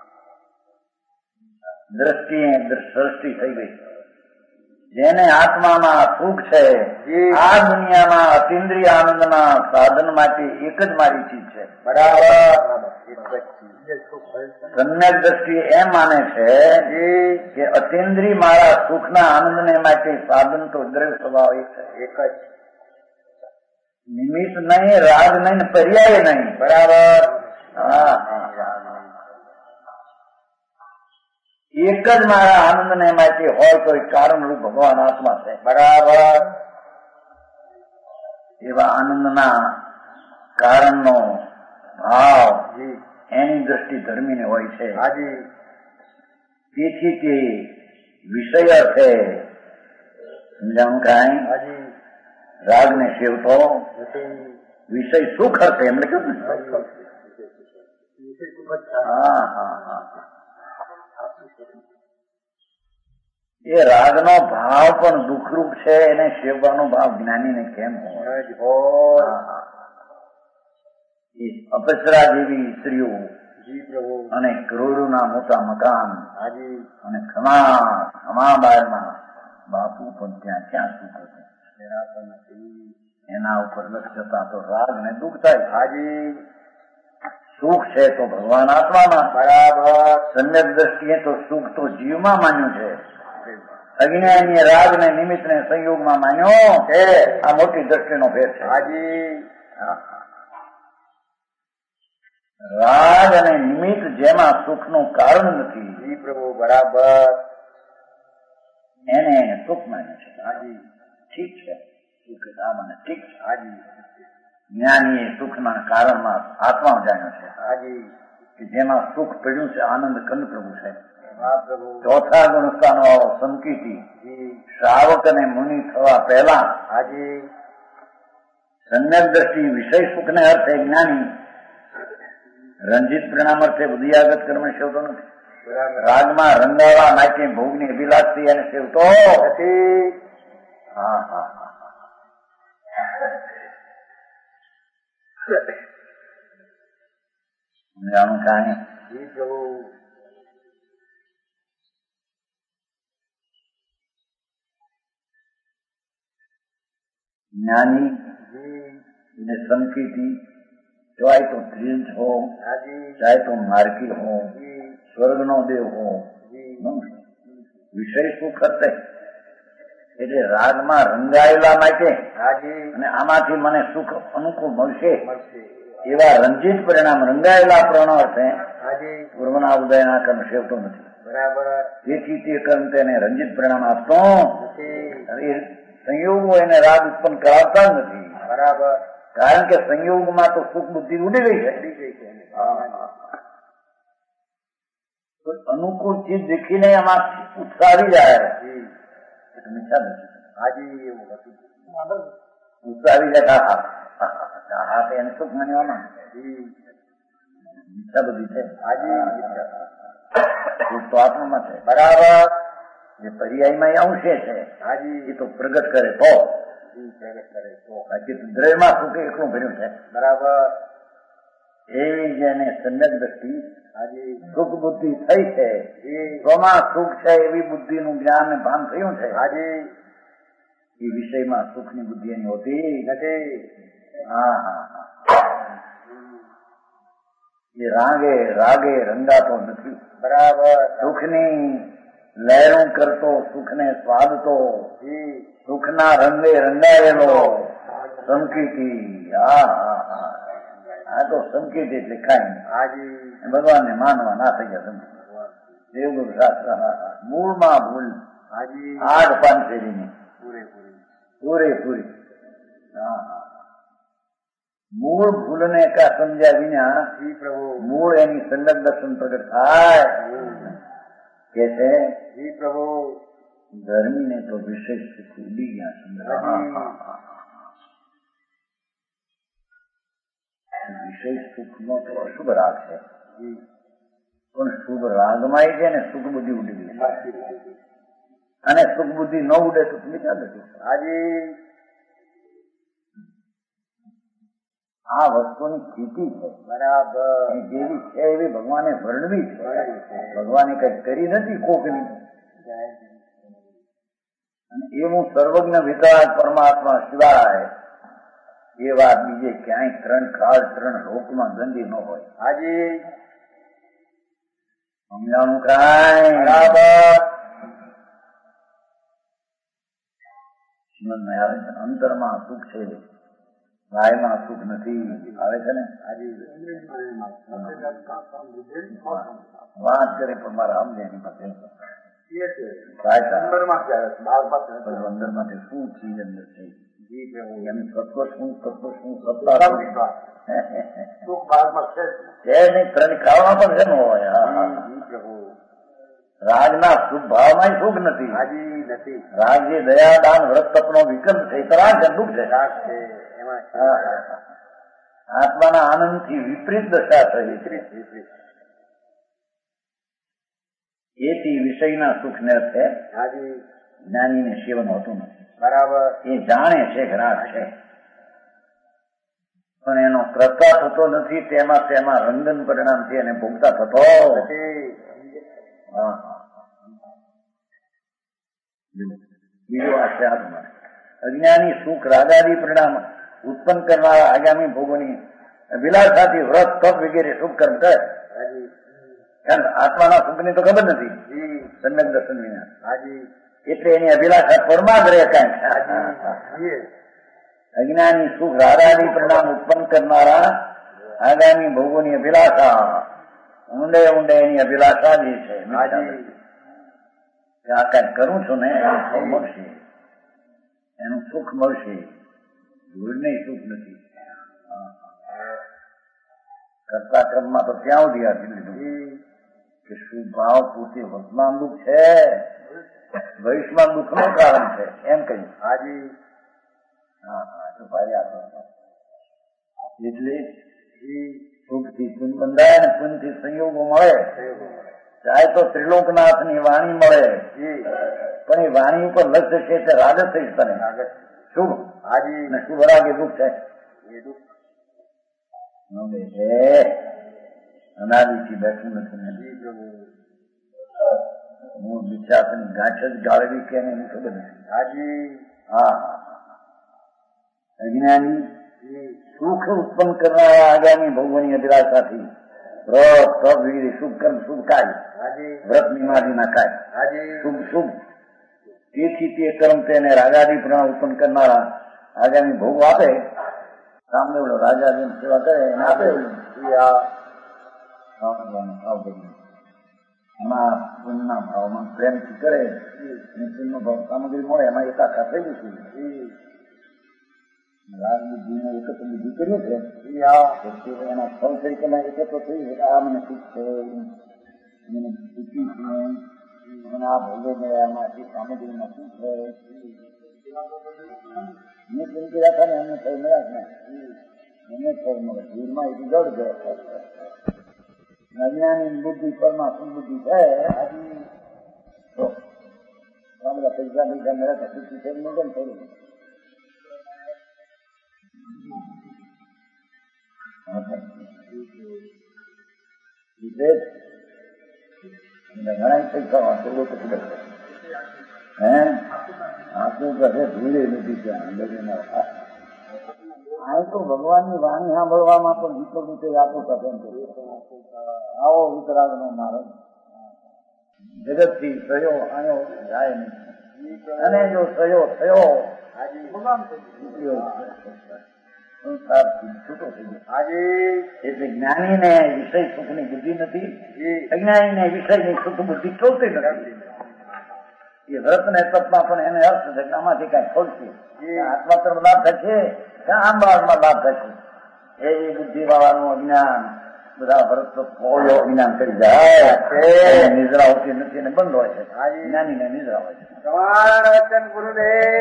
દ્રષ્ટિ દ્રષ્ટિ થઈ ગઈ. જેને આત્મામાં સુખ છે આ દુનિયામાં અતિન્દ્રિય આનંદના સાધન માટે એક જ મારી ચીજ છે. બરાબર સમ્યક દ્રષ્ટિ એમ માને છે કે અતિન્દ્રિય મારા સુખના આનંદને માટે સાધન તો દ્રવ્ય સ્વભાવ એક છે. એક જ નિમિત્ત નહીં, રાગ નહીં, પર્યાય નહીં. બરાબર હા એક જ મારા આનંદને માટે હોય તો કારણરૂપ ભગવાન આત્મા છે. બરાબર એવા આનંદના કારણનો ભાવ જી એની દ્રષ્ટિ ધર્મીને હોય છે. હાજી તેથી તે વિષય અર્થે સમજાવું કાંઈ હાજી રાગને સેવતો નથી. વિષય સુખ અર્થે એમણે કહ્યું ને. હા હા હા એ રાગનો ભાવ પણ દુઃખરૂપ છે. એને સેવવાનો ભાવ જ્ઞાનીને કેમ હોય? એ અપસરા જેવી સ્ત્રીઓ જી પ્રભુ અને કરોડોના મોટા મકાન હાજી અને ખમા ખમા બારમાં બાપુ પણ ત્યાં ક્યાં સુખ હતું? એના ઉપર લક્ષ જતા તો રાગ ને દુઃખ થાય. હાજી સુખ છે તો ભગવાન આત્મામાં. બરાબર સમ્યક દ્રષ્ટિએ તો સુખ તો જીવમાં માન્યું છે. અજ્ઞાનીય રાગ ને નિમિત્ત ને સંયોગમાં માન્યો છે. આ મોટી દ્રષ્ટિનો ભેદ છે. હાજી રાગ અને નિમિત્ત જેમાં સુખનું કારણ નથી જી પ્રભુ બરાબર એને સુખ માન્યું છે. હાજી ઠીક છે સુખ આ મને ઠીક છે. હાજી જ્ઞાનીએ સુખના કારણમાં આત્મા જાણ્યો છે હાજી કે જેમાં સુખ પડ્યું છે. આનંદ કંદ પ્રભુ છે. હા પ્રભુ ચોથા ગુણસ્થાનો આવો સંકિતી જી શ્રાવક અને મુનિ થવા પહેલા હાજી સમ્યક દ્રષ્ટિ વિષય સુખને અર્થે જ્ઞાની રંજિત પરિણામ અર્થે ઉદયાગત કર્મ સેવતો નથી. રાગમાં રંગાવા માટે ભોગની અભિલાષથી એને સેવતો નથી. હા હા હા સમજાણું કાંઈ? જી પ્રભુ જ્ઞાની જી ને સંકિતી ચાહે તો ત્રિંજ હો, હાજી ચાહે તો માર્ગી હો, જી સ્વર્ગનો દેવ હો, જી વિષય સુખ હશે એટલે રાગમાં રંગાયેલા માટે હાજી અને આમાંથી મને સુખ અનુકૂળ મળશે મળશે એવા રંજિત પરિણામ રંગાયેલા પ્રાણો અર્થે હાજી પૂર્વના ઉદયના કર્મ સેવતો નથી. બરાબર તેથી તે કર્મ તેને રંજિત પરિણામ આપતો નથી. એ સંયોગો એને રાગ ઉત્પન્ન કરાવતા જ નથી. બરાબર કારણ કે સંયોગમાં તો સુખ બુદ્ધિ ઉડી ગઈ છે. ઉડી ગઈ છે. અનુકૂળ ચીજ દેખીને એમાં ઉત્સાહ આવી જાય જી મિથ્યા નથી. હાજી એવું હતું. ગુસ્સો આવી જાય હા હા તો એને સુખ માનવામાં ઈચ્છા બધી છે સુખ તો આત્મામાં છે બરાબર. જે પર્યાયમાં અંશે છે એ તો પ્રગટ કરે તો પ્રગટ કરે તો બાકી દ્રવ્યમાં સુખ એટલું ભર્યું છે બરાબર. એવી જેને સમ્યક દ્રષ્ટિ સુખ બુદ્ધિ થઈ છે સ્વમાં સુખ છે એવી બુદ્ધિ નું જ્ઞાન ને ભાન થયું છે એ વિષયમાં સુખ ની બુદ્ધિ એની હોતી નથી. હા હા હા એ રાગે રાગે રંગાતો નથી બરાબર. સુખની લહેરું કરતો સુખને સ્વાદતો સુખના રંગે રંગાયેલો સંકેતી. હા હા હા આ તો સંકેત એટલે કાંઈ ભગવાન ને માનવા ના થઈ ગયા તમે દેવગુરુ શાસ્ત્ર મૂળમાં ભૂલ આઠ પાંચેરીની પૂરેપૂરી. હા હા મૂળ ભૂલને કા સમજ્યા વિના મૂળ એની સંગત દર્શન પ્રગટ થાય કે છે પ્રભુ ધર્મીને તો વિશેષ સુખ ઉડી ગયા સુંદર. વિશેષ સુખ નો તો અશુભ રાગ છે પણ શુભ રાગમાં છે ને સુખ બુદ્ધિ ઉડી ગઈ અને સુખ બુદ્ધિ ન ઉડે તો બીજા બધું આ વસ્તુની સ્થિતિ છે બરાબર. જેવી છે એવી ભગવાને વર્ણવી છે. ભગવાને કઈ કરી નથી કોકની. અને એવું સર્વજ્ઞ વિકાસ પરમાત્મા સિવાય એ વાત બીજે ક્યાંય ત્રણ કાળ ત્રણ લોકમાં ગંદી ન હોય. હાજી સમજાણું કાંઈ બરાબર. શ્રીમદ આવે છે અંતરમાં સુખ છે ગાયમાં સુખ નથી આવે છે ને. વાત કરે પણ મારા સમજે એની પાસે અંદર માંથી શું ચીજ અંદર છે એનું તત્વ શું તત્વ શું સત્તા છે નહીં ત્રણ ખાવામાં પણ છે ન હોય. રાજના શુભ ભાવમાં સુખ નથી. રાજ જે દયા દાન વ્રત તપનો વિકલ્પ છે તરાજ દુઃખ છે. આત્માના આનંદ થી વિપરીત દશા થઈ એથી વિષયના સુખ ને અર્થે જ્ઞાનીને સેવન હોતું નથી બરાબર. એ જાણે છે કે રાગ છે પણ એનો પ્રકાશ થતો નથી. તેમાં તેમાં રંગન પરિણામથી એને ભોગતા થતો નથી. હા બીજો આ છે આત્મા. અજ્ઞાની સુખ રાગાદી પરિણામ ઉત્પન્ન કરનારા આગામી ભોગોની વિલાસાથી વ્રત તપ વગેરે શુભ કર્મ કરે. કારણ આત્માના સુખની તો ખબર નથી સમ્યક દર્શન વિના. એટલે એની અભિલાષા પરમાદ રહે કાંઈ. અજ્ઞાની સુખ રાગાદી પરિણામ ઉત્પન્ન કરનારા આગામી ભોગોની અભિલાષા ઊંડે ઊંડે એની અભિલાષા જે છે આ કઈ કરું છું ને એનું ફળ મળશે એનું સુખ મળશે. નહીં સુખ નથી કરતા ક્રમમાં તો ત્યાં સુધી આપી લીધું કે શું ભાવ પોતે વર્તમાન દુઃખ છે ભવિષ્યમાં દુઃખ નું કારણ છે એમ કહ્યું. હાજી હા હા તો ભાઈ આપણા એટલે સુખ થી પુન બંધાય ને પુન થી સંયોગો મળે. ચાહે તો ત્રિલોકનાથ ની વાણી મળે પણ એ વાણી ઉપર લક્ષ્ય છે તે રાગત થઈ બને શુભ. હાજી ને શુભ રાગ એ દુઃખ છે. એ દુઃખ અનાદિથી બેઠું નથી. હું વિચારની ગાંઠ જ ગાળવી કે એની ખબર નથી. હાજી હા અજ્ઞાની સુખ ઉત્પન્ન કરનારા આગામી ભોગવની અભિલાષાથી વ્રત તપ વિધિ શુભ કર્મ શુભ કાર્ય વ્રત નિમાદી ના કાર્ય શુભ શુભ તેથી તે કર્મ તેને રાગાદી પરિણામ ઉત્પન્ન કરનારા આગામી ભોગ આપે. સામે રાજાની સેવા કરે એને આપે. એમાં પુણ્યના ભાવમાં પ્રેમથી કરે પુણ્યનો ભાવ સામગ્રી મળે એમાં એકાકાર થઈ જશે. રાગ બુદ્ધિને એકત્ર બુદ્ધિ કર્યું છે એના ફળ તરીકેના એકત્ર થઈ છે. આ મને સુખ છે મને સુખી છે મને આ ભોગો મળ્યા એમાંથી સામગ્રીમાં શું છે મેં ચિંતી રાખા ને એમને ફળ મળ્યા જ નહીં. એને ફળ મળે ભીડમાં એ જડ ગયો. અજ્ઞાની બુદ્ધિ પરમાત્મ બુદ્ધિ છે તો બધા પૈસા પૈસા મળ્યા તો ખુશી થઈ ને કેમ થયું? ઘણા પૈસા વાંચો પછી હે આટલું કહે ભૂલે નથી ત્યાં આ તો ભગવાનની વાણી સાંભળવામાં પણ ગીતો ગીતો આપો શકે આવો વિતરાગ નો માર્ગ જગત થી સયો આયો જાય નહીં. અને જો સયો થયો છૂટો થઈ ગયો. એટલે જ્ઞાની ને વિષય સુખ ની બુદ્ધિ નથી, અજ્ઞાની ને વિષય ની સુખ બુદ્ધિ ચોથી નથી. એ વ્રત ને તપમાં પણ એને અર્થ છે કે આમાંથી કઈ ખોલશે આત્માત્ર લાભ થશે કે આંબાળમાં લાભ થશે. એ બુદ્ધિ વાળાનું અજ્ઞાન બધા વ્રત કોળો અજ્ઞાન કરી જાય નિદ્રા હોતી નથી અને બંધ હોય છે. જ્ઞાની ને નિદ્રા હોય છે. તમારા વચન ગુરુદેવ